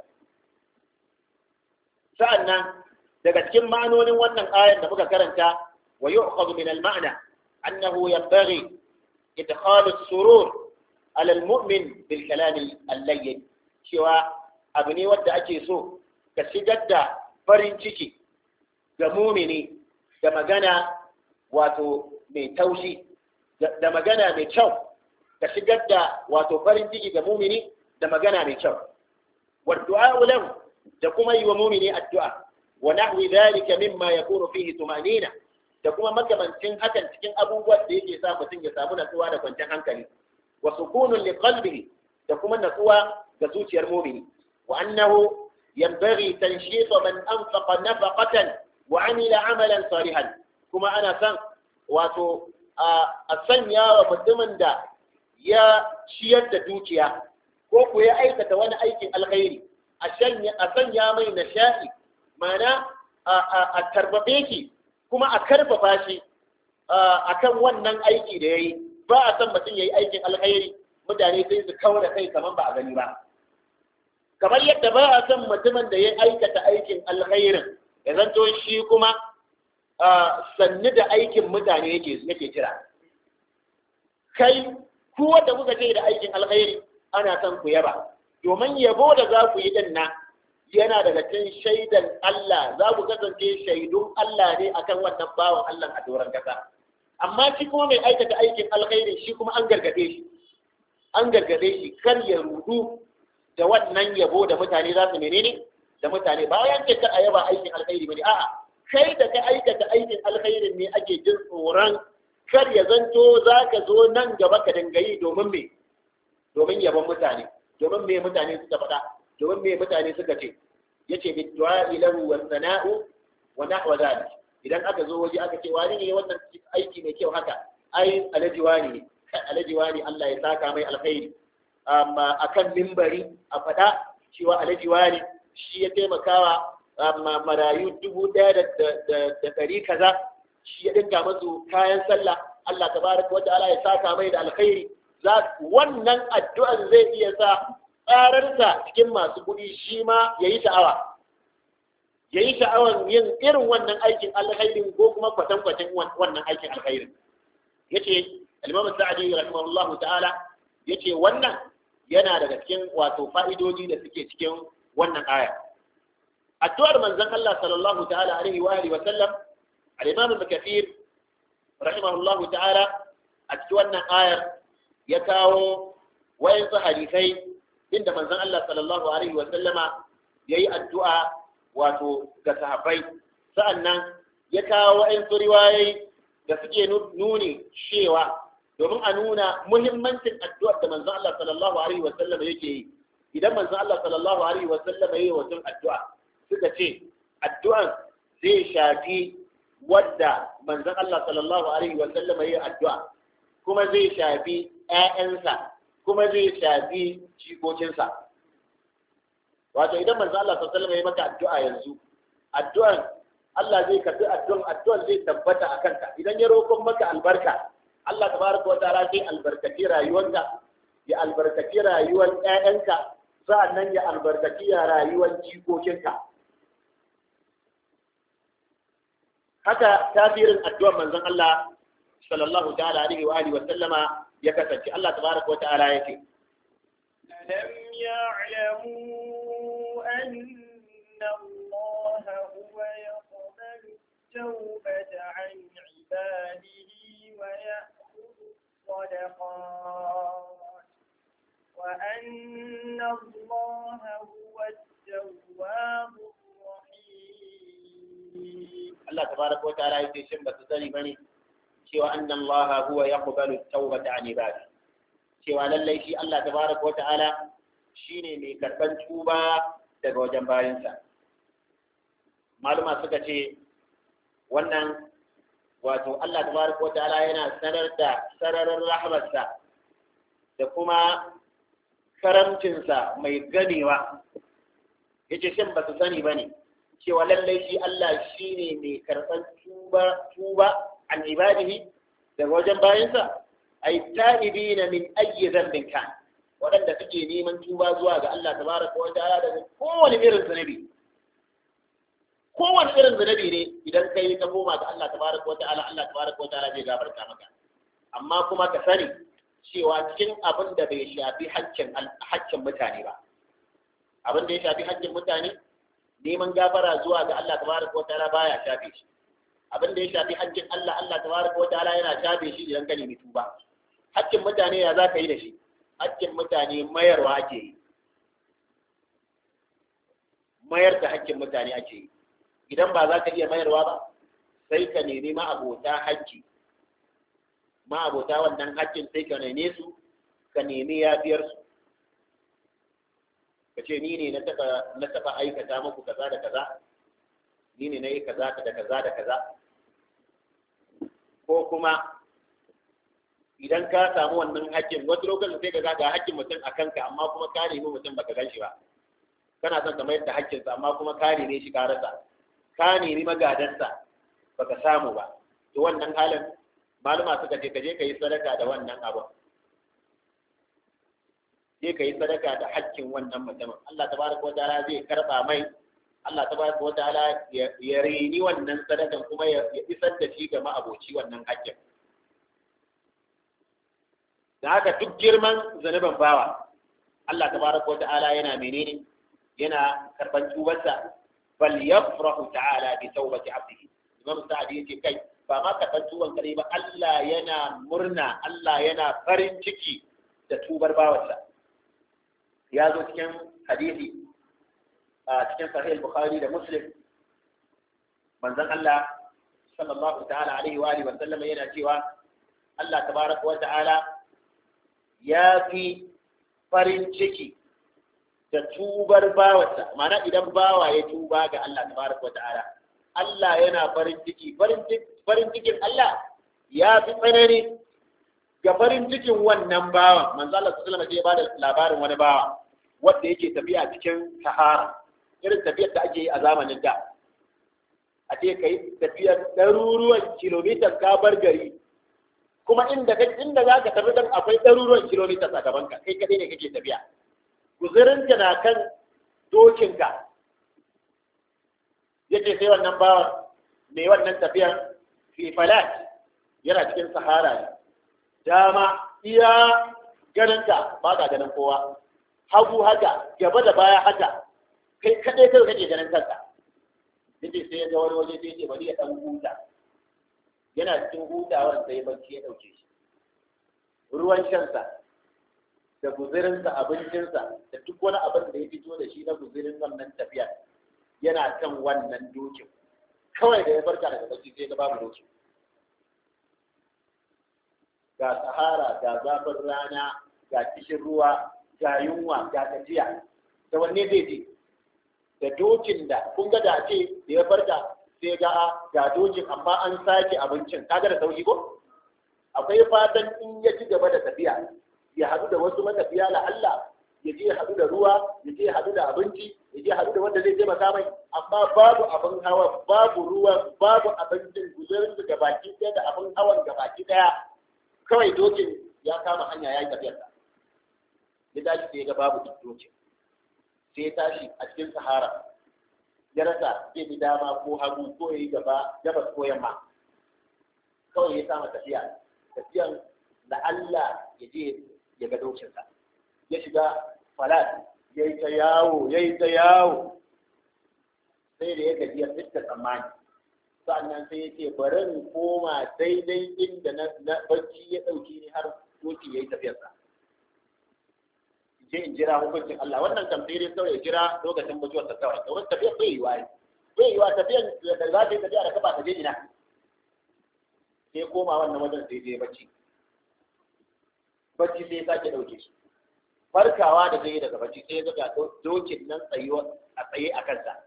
Sa'annan daga cikin ma'anonin wannan ayar da muka karanta, wa yu'khadhu min al-ma'na annahu yanbaghi idkhal as-surur ala al-mu'min bil kalam al-layyin, cewa abu ne wanda ake so ka shigar da farin ciki ga mumini da magana wato mai taushi, da magana mai kyau, ka shigar da wato farin ciki ga mumini da magana mai kyau. Wa du'a lahu, da kuma yi wa mumini addu'a, wa nahwi dhalika mimma yakunu fihi tumanina, da kuma makamancin hakan cikin abubuwan da yake sa mutum ya samu natsuwa da kwanciyar hankali, wa sukunun li qalbihi, da kuma natsuwa ga zuciyar mumini. Wa annahu yanbaghi tanshit man anfaqa nafaqatan wa amila amalan salihan, kuma ana san wato a sanya wa mutumin da ya ciyar da dukiya ko ku ya aikata wani aikin alkhairi, a sanya mai nishaɗi, mana a tarbabe shi kuma a karfafa shi akan wannan aiki da ya yi. Ba a san mutum ya yi aikin alkhairi mutane sai su kawo da kai kamar ba a gani ba, kamar yadda ba a san mutumin da ya aikata aikin alkhairin ya zanto shi kuma sannu da aikin mutane yake jira. Kai ku wanda kuka ce da aikin alkhairi ana son ku yaba, domin yabo da za ku yi din nan yana daga cikin shaidan Allah, za ku kasance shaidun Allah ne akan wannan bawan Allah a doron kasa. Amma shi kuma mai aikata aikin alkhairi shi kuma an gargade shi kar ya rudu da wannan yabo da mutane za su menene da mutane, ba yan ce kar a yaba aikin alkhairi bane, a'a kai da ka aikata aikin alkhairin ne ake jin tsoron kar ya zanto za ka zo nan gaba ka dangayi domin yabon mutane, domin me mutane suka faɗa, domin me mutane suka ce. Yace bi du'a lahu wa sana'u wa nahwa dhalik, idan aka zo waje aka ce wani ne wannan aiki mai kyau haka, ai alaji wani Allah ya saka mai alkhairi, amma akan mimbari a faɗa cewa alaji wani shi ya taimakawa marayu 1,100 kaza, shi ya dinka masu kayan sallah, Allah tabaraka wa ta'ala ya saka mai da alkhairi. Wannan addu'an zai iya sa tsararsa cikin masu kuɗi shi ma yayi sha'awan yin irin wannan aikin alkhairin ko kuma kwatankwacin wannan aikin alkhairin. Yace al-Imam Sa'di rahimahullahu ta'ala yace wannan yana daga cikin wato fa'idoji da suke cikin wannan aya. Addu'ar manzon Allah sallallahu ta'ala alaihi wa alihi wa sallam, al-Imam Ibn Kathir rahimahullahu ta'ala a cikin wannan ayar ya kawo wayansu hadisai inda manzon Allah sallallahu alaihi wa sallama yayi addu'a wato ga sahabbai, sa'annan ya kawo wayansu riwayoyi da suke nuni cewa domin a nuna muhimmancin addu'ar da manzon Allah sallallahu alaihi wa sallama yake yi. Idan manzon Allah sallallahu alaihi wa sallama yayi wajen addu'a, suka ce addu'an zai shafi wadda manzon Allah sallallahu alaihi wa sallama yayi addu'a, kuma zai shafi ƴaƴansa, kuma zai shafi jikokinsa. Wato idan manzon Allah sallallahu alaihi wa sallama yayi maka addu'a yanzu, addu'an Allah zai karbi addu'an zai tabbata a kanka. Idan ya roƙon maka albarka, Allah tabaraka wa ta'ala zai albarkaci rayuwarka, ya albarkaci rayuwar ƴaƴanka, sa'annan ya albarkaci rayuwar jikokinka. Haka tasirin addu'ar manzon Allah sallallahu ta'ala alaihi wa alihi wa sallama ya kasance. Allah tabaraka wa ta'ala yake ألم يعلموا أن الله هو يقبل التوبة عن عباده ويأخذ الصدقات وأن الله هو التواب الرحيم. الله تبارك وتعالى يتشم بسطني بني سوى أن الله هو يقبل التوبة عن عباده. cewa lallai shi Allah tabaraka wata'ala shine mai karban tuba daga wajen bayinsa. Maluma suka ce wannan wato Allah tabaraka wata'ala yana sanar da sararin rahmarsa da kuma karamcinsa mai ganewa. Yace shin ba su sani bane cewa lallai shi Allah shine mai karban tuba an ibadihi daga wajen bayinsa. Ay ta'ibina min ayyi dhanbin kan, waɗanda suke neman tuba zuwa ga Allah tabaraka wa ta'ala daga kowane irin zunubi ne idan kai ka koma ga Allah tabaraka wa ta'ala, Allah tabaraka wa ta'ala zai gafarta maka. Amma kuma ka sani cewa cikin abin da bai shafi haƙƙin mutane ba, abin da ya shafi haƙƙin mutane neman gafara zuwa ga Allah tabaraka wa ta'ala baya shafe shi. Abin da ya shafi haƙƙin Allah, Allah tabaraka wa ta'ala yana shafe shi idan ka nemi tuba. Haƙƙin mutane ya za ka yi da shi? Haƙƙin mutane mayarwa ake yi, mayar da haƙƙin mutane ake yi. Idan ba za ka iya mayarwa ba, sai ka nemi ma'abota haƙƙi, ma'abota wannan haƙƙin sai ka neme su, ka nemi yafiyarsu. Ka ce ni ne na taɓa aikata muku kaza da kaza, ni ne na yi kaza da kaza da kaza. Ko kuma idan ka samu wannan haƙƙin, wasu lokacin sai ka ga haƙƙin mutum a kanka amma kuma ka nemi mutum baka gan shi ba, kana son ka mayar da haƙƙinsa amma kuma ka nemi shi ka rasa, ka nemi magadansa baka samu ba. To wannan halin maluma suka ce ka je ka yi sadaka da wannan abin, je ka yi sadaka da haƙƙin wannan mutumin. Allah tabaraka wa ta'ala zai karɓa mai, Allah tabaraka wa ta'ala ya reni wannan sadakan kuma ya isar da shi ga ma'aboci wannan haƙƙin. Da haka duk girman zanuban bawa, Allah tabaraka wa ta'ala yana menene? Yana karban tubarsa. Bal yafrahu ta'ala bi tawbati 'abdihi. Imam Sa'di yace kai ba ma karban tuban kare ba, Allah yana murna, Allah yana farin ciki da tubar bawarsa. Ya zo cikin hadisi a cikin sahih Bukhari da Muslim, manzon Allah sallallahu ta'ala alaihi wa alihi wa sallam yana cewa Allah tabaraka wa ta'ala ya fi farin ciki da tubar bawarsa. Mana idan bawa ya tuba ga Allah tabaraka wa ta'ala, Allah yana farin ciki. Farin cikin Allah ya fi tsanani ga farin cikin wannan bawan. Manzo Allah sallallahu alaihi wasallam ya bada labarin wani bawa wanda yake tafiya cikin sahara, irin tafiyar da ake yi a zamanin da. A ce kai tafiyar ɗaruruwan kilomita ka bar gari, kuma inda za ka tafi dan akwai ɗaruruwan kilomita a gabanka, kai kadai ne kake tafiya. Guzurinka na kan dokinka. Yace sai wannan bawan mai wannan tafiyar fi falat yana cikin sahara ne. Dama iya ganinka ba ka ganin kowa, hagu haka, gaba da baya haka, kai kadai kai kake ganin kanka. Yace sai ya ga wani waje sai ya ce bari ya dan huta. Yana cikin hutawar sai bacci ya dauke shi. Ruwan shansa da guzirinsa, abincinsa da duk wani abin da ya fito da shi na guzirin wannan tafiya yana kan wannan dokin. Kawai da ya farka daga bacci sai ga babu dokin. Ga sahara, ga zafin rana, ga kishin ruwa, ga yunwa, ga gajiya. Da wanne zai je? Da dokin da kun ga da ce da ya farka sai ga dokin amma an sake abincin. Kaga da sauki ko? Akwai fatan in ya ci gaba da tafiya ya haɗu da wasu matafiya la Allah, ya je ya haɗu da ruwa, ya je ya haɗu da abinci, ya je ya haɗu da wanda zai taimaka mai, amma babu abin hawa, babu ruwan, babu abincin, guzurin su gabaki ɗaya da abin hawan gabaki ɗaya, kawai dokin ya kama hanya ya yi tafiyarsa. Ya tashi sai ya ga babu dokin, sai ya tashi a cikin sahara, ya rasa zai bi dama ko hagu ko ya yi gabas ko yamma, kawai ya kama tafiyan da Allah ya je ya ga dokinsa. Ya shiga falat, ya yi ta yawo, sai da ya gaji ya fitta tsammani, sannan sai ya ce bari in koma daidai inda na bacci ya ɗauki ni har doki ya yi tafiyarsa. Je in jira hukuncin Allah, wannan tambayi kawai ya jira lokacin mutuwarsa kawai, domin tafiyar bai yiwa tafiyan da za ta yi tafiya da kafa ta je ina. Sai koma wannan wajen sai je bacci sai ya sake ɗauke shi. Farkawa da zai yi daga bacci sai ya ga dokin nan a tsaye a kansa,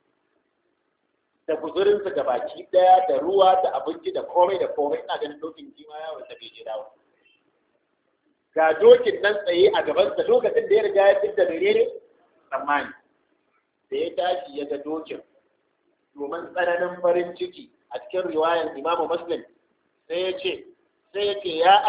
da guzurinsa da baki daya da ruwa da abinci da komai, ina ganin dokin jima ya wata bai je dawo. Ga dokin nan tsaye a gabansa lokacin da ya riga ya fitar da menene tsammani. Da ya tashi ya ga dokin, domin tsananin farin ciki a cikin riwayan Imam Muslim sai ya ce ya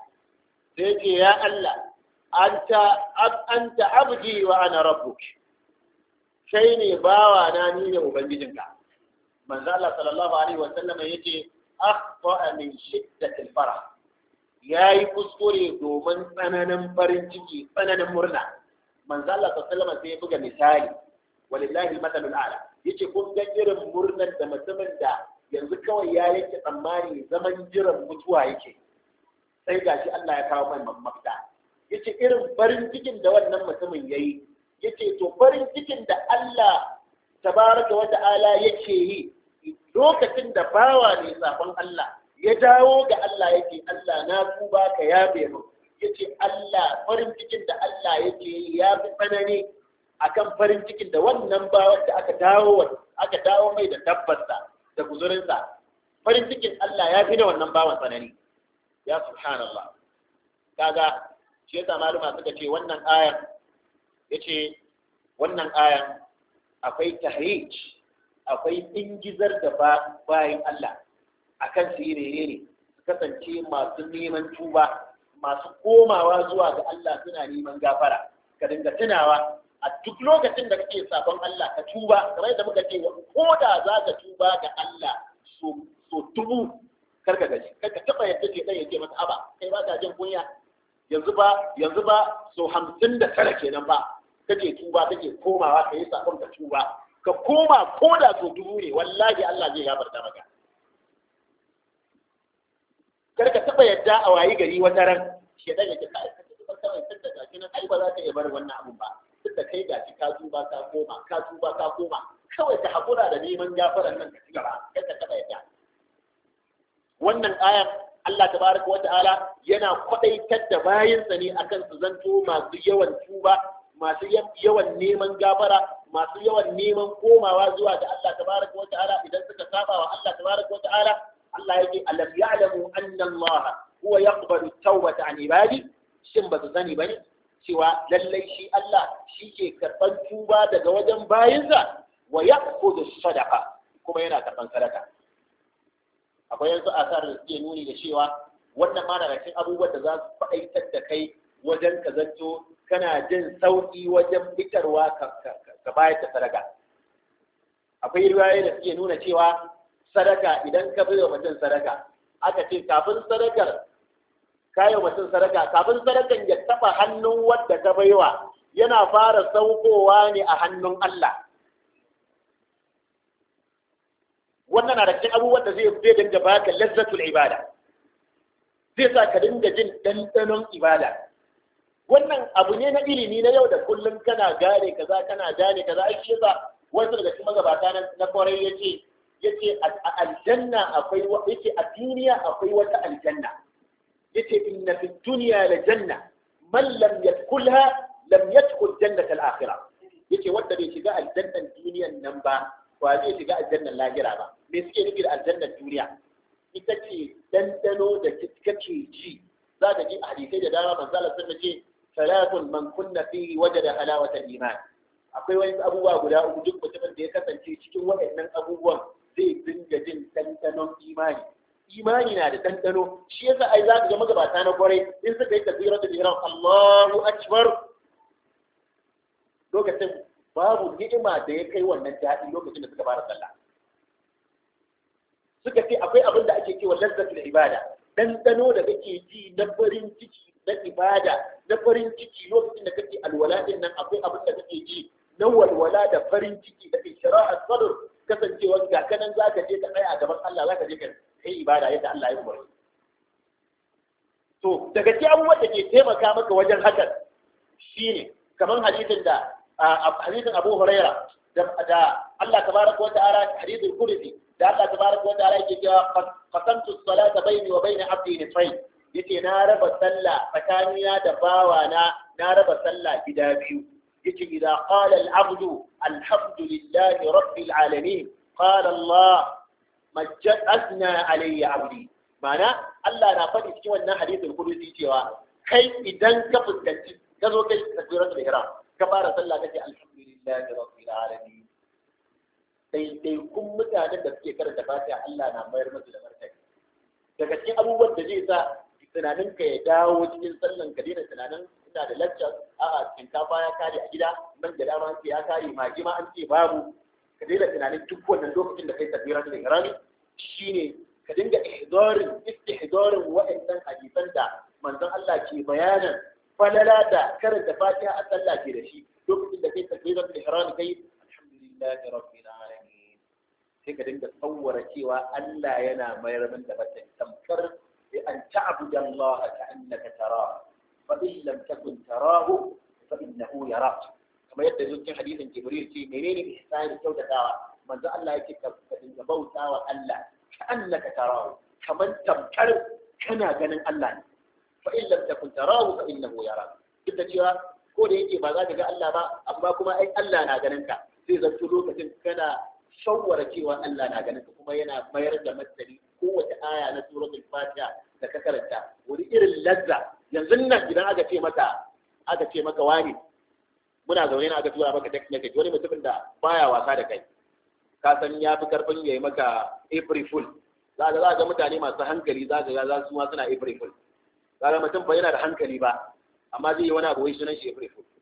Allah anta abdi wa ana rabbuk, kai ne bawa na, ni ne ubangijinka. manzo Allah sallallahu alaihi wa sallam yace akhta min shiddatil farah, yayi kuskure domin tsananin farin ciki, tsananin murna. Manzo Allah sallallahu alaihi wa sallam sai ya buga misali, walillahi matalul a'la, yace kun ga irin murnar da mutumin da yanzu kawai ya yake tsammani zaman jiran mutuwa yake, sai gashi Allah ya kawo mai mafita. Yace irin farin cikin da wannan mutumin yayi, yace to farin cikin da Allah tabaraka wa ta'ala yake yi lokacin da bawa ne sabon Allah ya dawo ga Allah, yake Allah na tuba ka yabe mu, yace Allah farin cikin da Allah yake yi ya fi tsanani akan farin cikin da wannan bawa da aka dawo mai da tabbarsa da guzurinsa. Farin cikin Allah ya fi da wannan bawan tsanani. Ya subhanallah. Kaga shi yasa maluma suka ce wannan ayan akwai tahrij, akwai ingizar da bayan Allah akan su yi ne su kasance masu neman tuba, masu komawa zuwa ga Allah suna neman gafara. Ka dinga tunawa a duk lokacin da kake sabon Allah ka tuba, kamar yadda muka ce ko da za ka tuba ga Allah so tubu, karka gaji, karka taba yadda ke dan yake masa aba kai ba ka jin kunya. yanzu ba so 59 kenan ba kake tuba, kake komawa kai sabon ka tuba, ka koma ko da so dubu ne, wallahi Allah zai gafarta maka. Karka taba yadda a wayi gari wata ran shedan yake kai ka tuba kawai tunda gashi nan ai ba za ka iya bar wannan abun ba, tunda kai gashi ka tuba ka koma kawai ka hakura da neman gafaran nan ka ci gaba, karka taba yadda. Wannan ayar Allah tabaraka wa ta'ala yana kwadaitar da bayinsa ne akan su zanto masu yawan tuba, masu yawan neman gafara, masu yawan neman komawa zuwa ga Allah tabaraka wa ta'ala idan suka saba wa Allah tabaraka wa ta'ala. Allah yake alam ya'lamu anna Allah huwa yaqbalu tawbata an ibadi, shin ba su sani bane cewa lallai shi Allah shi ke karban tuba daga wajen bayinsa, wa yaqbudu sadaqa, kuma yana karban sadaka. Akwai yanzu asar da suke nuni da cewa wannan ma daga cikin abubuwan da za su faɗaitar da kai wajen ka zanto kana jin sauƙi wajen fitarwa ka bayar da sadaka. Akwai riwayoyi da suke nuna cewa sadaka, idan ka bai wa mutum sadaka, aka ce kafin sadakar kayo mutum sadaka, kafin sadakan ya taɓa hannun wanda ka baiwa, yana fara saukowa ne a hannun Allah. Wannan na da cikin abubuwan da zai dinga baka lazzatul ibada, zai sa ka dinga jin ɗanɗanon ibada. Wannan abu ne na ilimi na yau da kullum, kana gane kaza ai shi yasa wasu daga cikin magabata na kwarai yace a aljanna akwai, yace a duniya akwai wata aljanna, yace inna fi dunya la janna man lam yadkhulha lam yadkhul jannata al-akhirah. Yace wanda bai shiga aljannan duniyan nan ba zai shiga aljannan lahira ba. Me suke nufi da aljannar duniya? Ita ce dandano da kake ji, za ka ji a hadisai da dama manzo Allah sun ce salatun man kunna fihi wajada halawata iman. akwai wani abubuwa guda uku duk mutumin da ya kasance cikin waɗannan abubuwan zai dinga jin ɗanɗanon imani. Imani na da ɗanɗano, shi yasa ai za ka ga magabata na kwarai in suka yi takbiratul ihram Allahu akbar lokacin babu ni'ima da ya kai wannan daɗi lokacin da suka fara sallah. Suka ce akwai abin da ake cewa lazzatul ibada, ɗanɗano da kake ji na farin ciki na ibada, na farin ciki lokacin da kake alwala din nan akwai abin da kake ji na walwala da farin ciki da ishra'at sadr, kasancewa ga kanan zaka je ka tsaya a gaban Allah zaka je ka kai ibada yadda Allah ya umarni. To daga cikin abubuwan da ke taimaka maka wajen hakan shine kamar hadisin da hadisin Abu Huraira da Allah tabaraka wa ta'ala hadisul qudsi da Allah tabaraka wa ta'ala yake cewa qasamtu as-salata bayni wa bayna 'abdi nisfayn, yace na raba sallah tsakanina da bawana, na raba sallah gida biyu. yace idza qala al-'abdu alhamdulillahi rabbil alamin qala Allah majjad asna alayya 'abdi. Ma'ana Allah na faɗi cikin wannan hadisul qudsi cewa kai idan ka fuskanci ka zo kai takbiratul ihram ka fara sallah kace alhamdulillahi rabbil alamin, dai kun mutanen da suke karanta fatiha Allah na mayar musu da martani. Daga cikin abubuwan da zai sa tunanin ka ya dawo cikin sallan ka daina tunanin ina da lecture a'a shinkafa ya kare a gida, man da dama ya kare, magi ma an ce babu, ka daina tunanin duk wannan lokacin da kai takbiratul ihram shine ka dinga istihdarin wa'annan hadisan da manzon Allah ke bayanan falala da karanta fatiha a sallah ke da shi lokacin da kai takbiratul ihram kai alhamdulillahi rabbil alamin, sai ka dinga tsawara cewa Allah yana mayar min da bata tamkar bi an ta'budu Allah ka'annaka tarahu fa in lam takun tarahu fa innahu yarak. Kamar yadda cikin hadisin Jibril ce menene ihsani kyautatawa, manzo Allah yake ka dinga bautawa Allah ka'annaka tarahu, kamar tamkar kana ganin Allah ne. Fa in lam takun tarahu fa innahu yarak. Duk da cewa ko da yake ba za ka ga Allah ba amma kuma ai Allah na ganin ka, zai zanto lokacin kana shawwara cewa Allah na ganin ka kuma yana mayar da martani kowace aya na suratul Fatiha da ka karanta. Wani irin lazza yanzu nan idan aka ce maka wani muna zaune na aka tura maka text message wani mutumin da baya wasa da kai, ka san ya fi karfin yayi maka April Fool. Za ga mutane masu hankali za su ma suna April Fool. Za ga mutum ba yana da hankali ba amma zai yi wani abu wai sunan shi April Fool.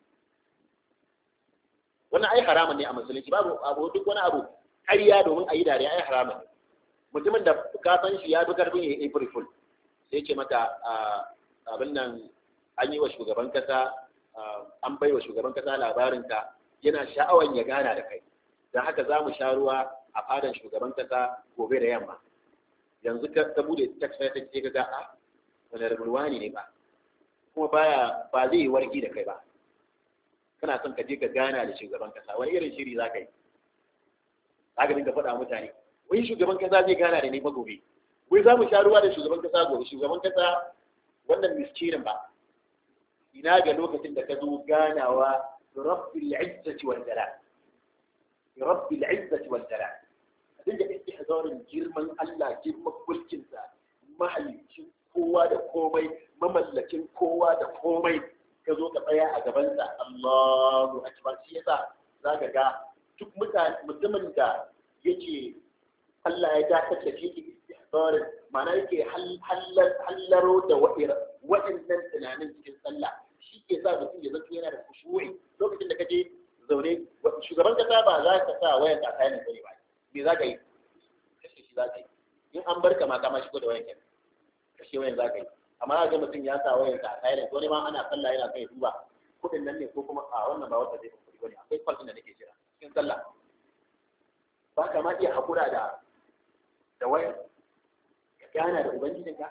Wannan ai haramun ne a musulunci, babu abu duk wani abu ƙarya domin a yi dariya ai haramun ne. Mutumin da ka san shi ya fi karfin ya yi April Fool sai ce maka abin nan an yi wa shugaban kasa an bai wa shugaban kasa labarinka yana sha'awan ya gana da kai, don haka za mu sha ruwa a fadan shugaban kasa gobe da yamma. Yanzu ka bude text message sai ka ga wani rubuwani ne ba kuma ba zai yi warki da kai ba, kana son ka je ka gana da shugaban kasa, wani irin shiri za ka yi? Za ka dinga faɗa mutane wai shugaban kasa zai gana da ni ba gobe, wai za mu sha ruwa da shugaban kasa gobe. Shugaban kasa wannan miskirin ba, ina ga lokacin da ka zo ganawa rabbil izzati wal jalal, rabbil izzati wal jalal, dinga istihzarin girman Allah, girman mulkin sa, mahalicin kowa da komai, mamallakin kowa da komai, ka zo ka tsaya a gaban sa Allahu akbar. Shi yasa zaka ga duk mutumin da yake Allah ya dakatar da shi istihzarin, ma'ana yake hallaro da waɗannan tunanin cikin sallah, shi ke sa mutum ya zanto yana da kushu'i. Lokacin da kaje zaune shugaban kasa ba za ka sa wayan ka kai ne ba, me za ka yi? Kashe shi za ka yi. In an barka ma kama shigo da wayan ka kashe wayan za ka yi. Amma ga mutum ya sa wayan ka kai ne, wani ma ana sallah yana kai duba kudin nan ne ko kuma a wannan ba wata zai ka kudi bane, akwai kwaltin da nake jira cikin sallah. Ba ka ma iya hakura da wayan ka gana da ubangijinka.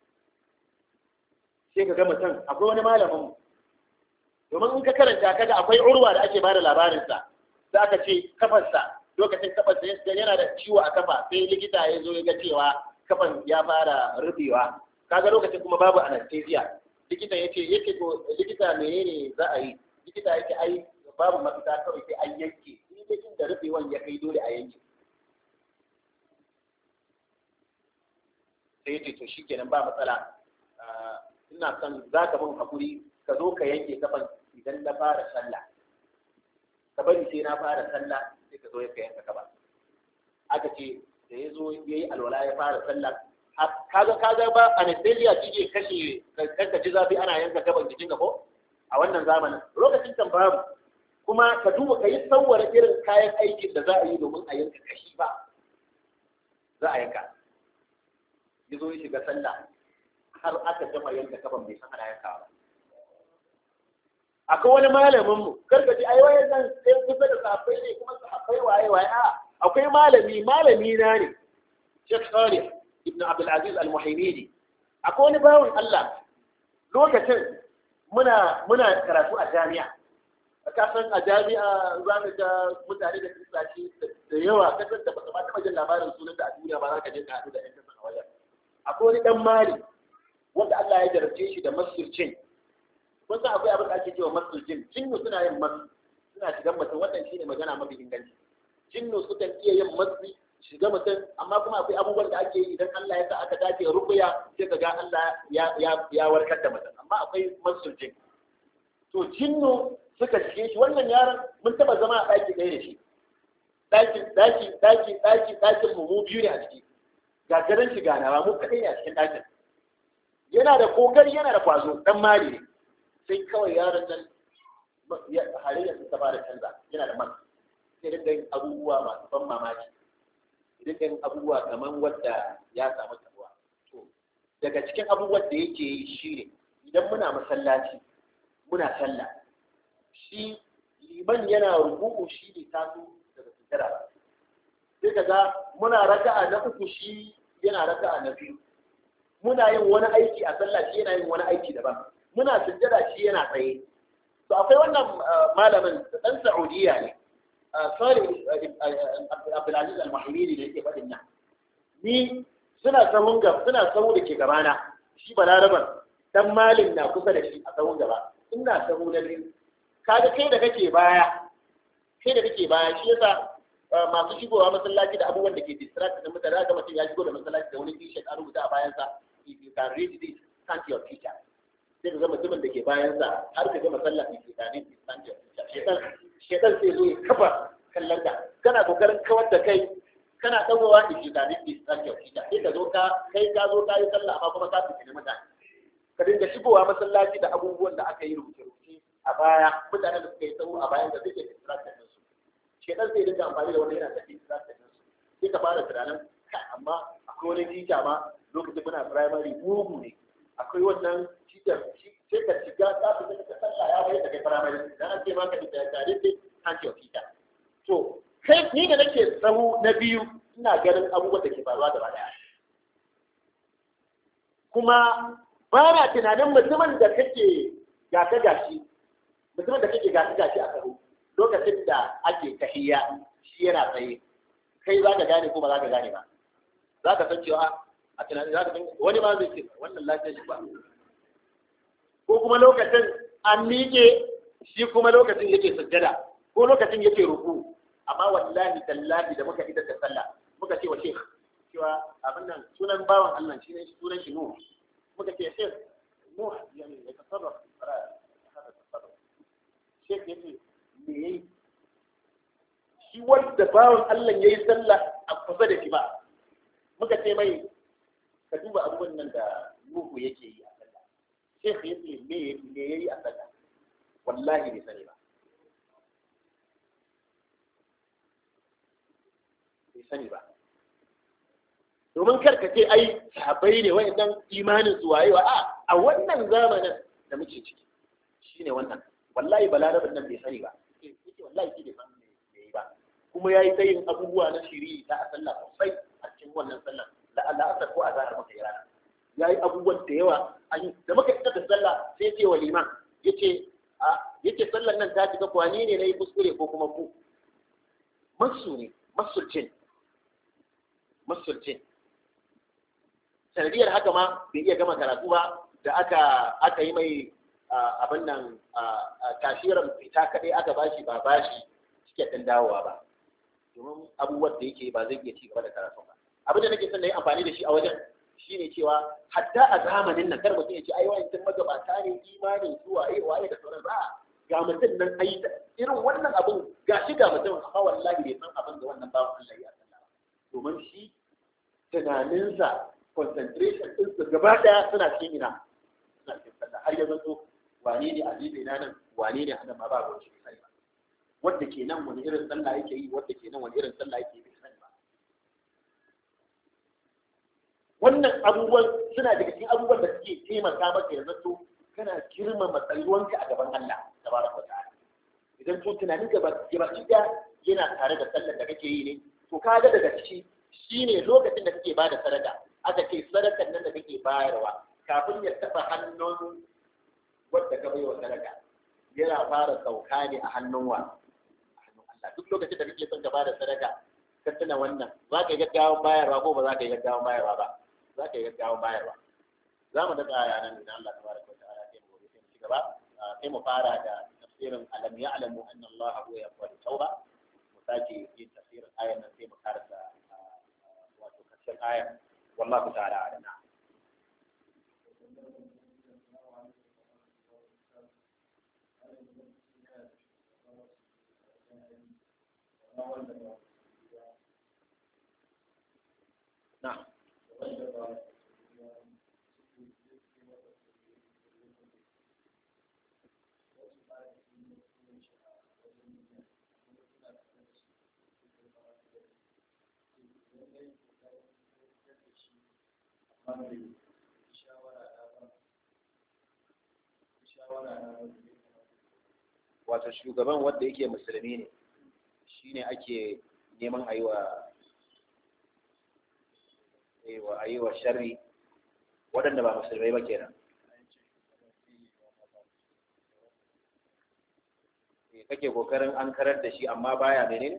Sai ka ga mutum, akwai wani malamin domin in ka karanta kaga akwai urwa da ake bada labarinsa, za ka ce kafarsa lokacin kafarsa yana da ciwo a kafa, sai likita ya zo ya ga cewa kafan ya fara rubewa, kaga lokacin kuma babu anesthesia. Likita yace ko likita menene za a yi? Likita yake ai babu mafita, kawai sai an yanke, in dai inda rubewan ya kai dole a yanke. Sai yace to shikenan ba matsala, ina son za ka bin hakuri ka zo ka yanke kafan idan na fara sallah. ka bari sai na fara sallah sai ka zo ya yanka ka ba. Aka ce da ya zo ya yi alwala ya fara sallah kaga ba anesthesia kike kashe kanka ji zafi ana yanka gaban jikin ka ko a wannan zamanin lokacin kan babu kuma ka duba ka yi tsawara irin kayan aikin da za a yi domin a yanka kashi ba za a yanka ya zo ya shiga sallah har aka gama yanka gaban bai san ana yanka ba. Akwai wani malamin mu karkaci ai wayan nan sai kusa da sahabbai ne kuma sahabbai waye a akwai malami na ne Sheikh Salih ibn Abdul Aziz Al-Muhaimidi. Akwai wani bawon Allah lokacin muna karatu a jami'a. Ka san a jami'a za ka ga mutane da kristaci da yawa ka san da ba ka taɓa jin labarin sunan da a duniya ba za ka je ka haɗu da ƴan kasan a wajen. Akwai wani ɗan mali wanda Allah ya jarabce shi da masircin. Kun san akwai abin da ake cewa masircin. Jinnu suna yin masu suna shigan mutum wannan shine magana mafi inganci. Jinnu sukan iya yin masu shiga mutum amma kuma akwai abubuwan da ake yi idan Allah ya sa aka dace ruqya sai ka ga Allah ya warkar da mutum amma akwai masircin. To jinnu suka shige shi wannan yaron mun taba zama a ɗaki ɗaya da shi ɗakin mu biyu ne a ciki ga garin shi ganawa mu kaɗai ne a cikin ɗakin yana da kokari yana da kwazo dan mali ne sai kawai yaron nan halayyar su ta fara canza yana da man sai dinga yin abubuwa masu ban mamaki dinga yin abubuwa kamar wadda ya samu tabuwa to daga cikin abubuwan da yake yi shine idan muna masallaci muna sallah shi liman yana rubu'u shi ne taso daga sujjada sai kaga muna raka'a na uku shi yana raka'a na biyu muna yin wani aiki a sallah shi yana yin wani aiki daban muna sujjada shi yana tsaye to akwai wannan malamin dan Saudiya ne Salih Abdul Aziz Al-Muhaimidi da yake faɗin nan ni suna sahu da ke gabana shi balaraban dan malin na kusa da shi a sahun gaba ina sahu na biyu kaga kai da kake baya shi yasa masu shigowa masallaci da abubuwan da ke distract da mutane ga mutum ya shigo da masallaci da wani t-shirt an rubuta a bayansa if you can read this thank your teacher sai ka ga mutumin da ke bayansa har ka ga masallaci if you can read this thank your teacher shedan sai zo ya kafa kallon ka kana kokarin kawar da kai kana dagowa if you can read this thank your teacher sai ka zo ka yi sallah amma kuma ka fice mutane ka dinga shigowa masallaci da abubuwan da aka yi rubuce-rubuce a baya mutanen da suka yi tsawo a bayan da zai ke distract din su shedan zai dinga amfani da wannan yana da distract din su sai ka fara tunanin amma akwai wani teacher ma lokacin muna primary mugu ne akwai wannan teacher sai ka shiga ka fita ka sallah ya bai da kai primary dan an ce ma ka da tare da kanki teacher to kai ni da nake tsawo na biyu ina ganin abubuwan da ke faruwa gaba daya kuma ba na tunanin mutumin da kake gashi a karo lokacin da ake tahiyya shi yana tsaye kai za ka gane ko ba za ka gane ba za ka san cewa a tunanin za ka san wani ma zai ce wannan lafiyar shi ba ko kuma lokacin an miƙe shi kuma lokacin yake sujjada ko lokacin yake ruku amma wallahi tallahi da muka idar da sallah muka ce wa shekh cewa abin nan sunan bawan Allah shi ne sunan shi Nuh muka ce shekh Nuh yani ya tasarraf hada tasarruf shekh yace me yayi shi wanda bawan Allah yayi sallah a kusa da shi ba muka ce mai ka duba abubuwan nan da Nuhu yake yi a sallah shekh yace me yayi a sallah wallahi bai sani ba sani ba domin karka ce ai sahabbai ne wayannan imanin su wayewa a wannan zamanin da muke ciki shine wannan wallahi balarabin nan bai sani ba yake wallahi shi bai san me yayi ba kuma yayi tayin abubuwa na shiri ta sallah sosai a cikin wannan sallah la Allah asar ko azhar muka yi rana yayi abubuwan da yawa da muka fita da sallah sai ce wa liman yace sallan nan ta cika kwani ne nayi kuskure ko kuma ku masu ne masulcin sanadiyar haka ma bai iya gama karatu ba da aka yi mai abin nan kashiran fita kadai aka bashi ba bashi cike ɗin dawowa ba domin abubuwan da yake ba zai iya ci gaba da karatu ba abin da nake son na yi amfani da shi a wajen shine cewa hatta a zamanin nan kar mutum ya ce ai wa'in magabata ne imanin su waye da sauran ba ga mutum nan ai irin wannan abin ga shi ga mutum amma wallahi bai san abin da wannan bawan Allah ya sallah domin shi tunaninsa concentration ɗinsa gaba ɗaya suna cikin ina suna cikin sallah har ya zanto wane ne azizi na nan wane ne adam ma ba ruwan shi sai ba wanda ke nan wani irin sallah yake yi wanda ke nan wani irin sallah yake yi sai ba wannan abubuwan suna daga cikin abubuwan da suke taimaka maka ya zanto kana girmama tsayuwanka a gaban Allah tabaraka wa ta'ala idan to tunanin ka ba yana tare da sallar da kake yi ne to kaga daga ciki shine lokacin da kake bada sadaka aka ce sadakar nan da kake bayarwa kafin ya taba hannun wanda ka baiwa sadaka yana fara sauka ne a hannun wa a hannun Allah duk lokacin da kake son ka bada sadaka ka tuna wannan za ka yi gaggawan bayarwa ko ba za ka yi gaggawan bayarwa ba za ka yi gaggawan bayarwa za mu daga aya nan idan Allah tabaraka wa ta'ala sai mu gobe sai mu ci gaba sai mu fara da tafsirin alam ya'lamu anna Allah huwa yaqbalu tawba mu sake yin tafsirin ayan nan sai mu karanta wato karshen ayan wallahu ta'ala a'lam. نعم wato shugaban wanda yake musulmi ne shine ake neman a yi wa sharri waɗanda ba musulmai ba kenan kake kokarin an karar da shi amma baya menene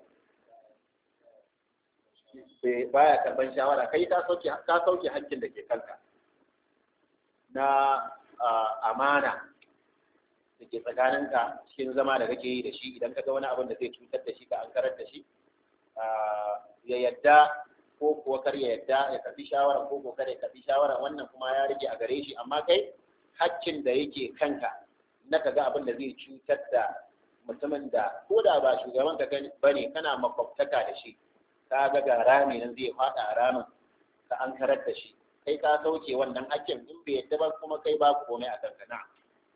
baya karban shawara kai ka sauke hakkin da ke kanka na amana da ke tsakaninka cikin zama da kake yi da shi idan ka ga wani abin da zai cutar da shi ka an karar da shi ya yadda ko kuwa kar ya yadda ya karbi shawara ko kar ya karbi shawara wannan kuma ya rage a gare shi amma kai hakkin da yake kanka na ka ga abin da zai cutar da mutumin da ko da ba shugaban ka bane kana makwabtaka da shi ka ga rami nan zai fada a ramin ka an karar da shi kai ka sauke wannan hakkin in bai yadda ba kuma kai ba ku komai a kanka na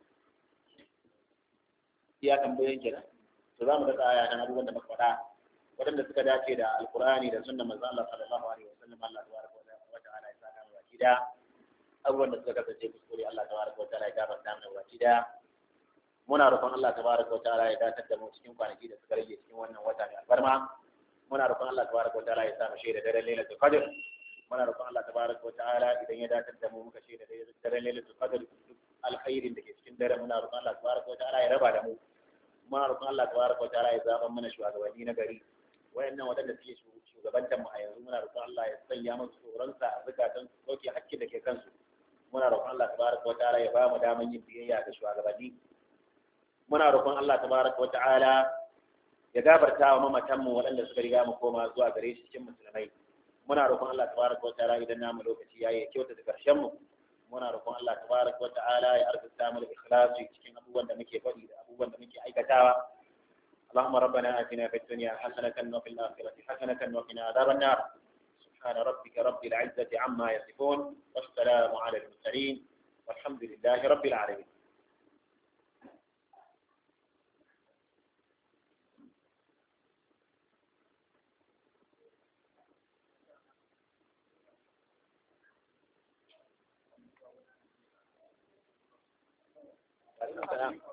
ya tambayoyin kenan to za mu daga aya nan abubuwan da muka faɗa waɗanda suka dace da alkur'ani da sunnan manzo Allah sallallahu alaihi wasallam Allah tabaraka wa ta'ala ya saka mu baki da abubuwan da suka kasance kuskure Allah tabaraka wa ta'ala ya gafarta mu baki da muna roƙon Allah tabaraka wa ta'ala ya dakatar da mu cikin kwanaki da suka rage cikin wannan wata mai albarma muna roƙon Allah tabaraka wa ta'ala ya sa mu shaida daren lailatul qadr muna roƙon Allah tabaraka wa ta'ala idan ya dakatar da mu muka shaida daren lailatul qadr alkhairin da ke cikin dare muna roƙon Allah tabaraka wa ta'ala ya raba da mu muna roƙon Allah tabaraka wa ta'ala ya zaba mana shugabanni na gari wayannan wadanda suke shugabantar mu a yanzu muna roƙon Allah ya sanya musu tsoronsa a zakatan sauke hakki da ke kansu muna roƙon Allah tabaraka wa ta'ala ya ba mu daman yin biyayya ga shugabanni muna roƙon Allah tabaraka wa ta'ala ya gafarta wa mamatan mu waɗanda suka riga mu koma zuwa gare shi cikin musulmai muna roƙon Allah tabaraka wa ta'ala idan namu lokaci yayi ya kyauta da karshen mu muna roƙon Allah tabaraka wa ta'ala ya arzuta mu da ikhlasi cikin abubuwan da muke faɗi da abubuwan da muke aikatawa اللهم ربنا آتنا في الدنيا حسنة وفي الآخرة حسنة وقنا عذاب النار سبحان ربك رب العزة عما يصفون والسلام على المرسلين والحمد لله رب العالمين السلام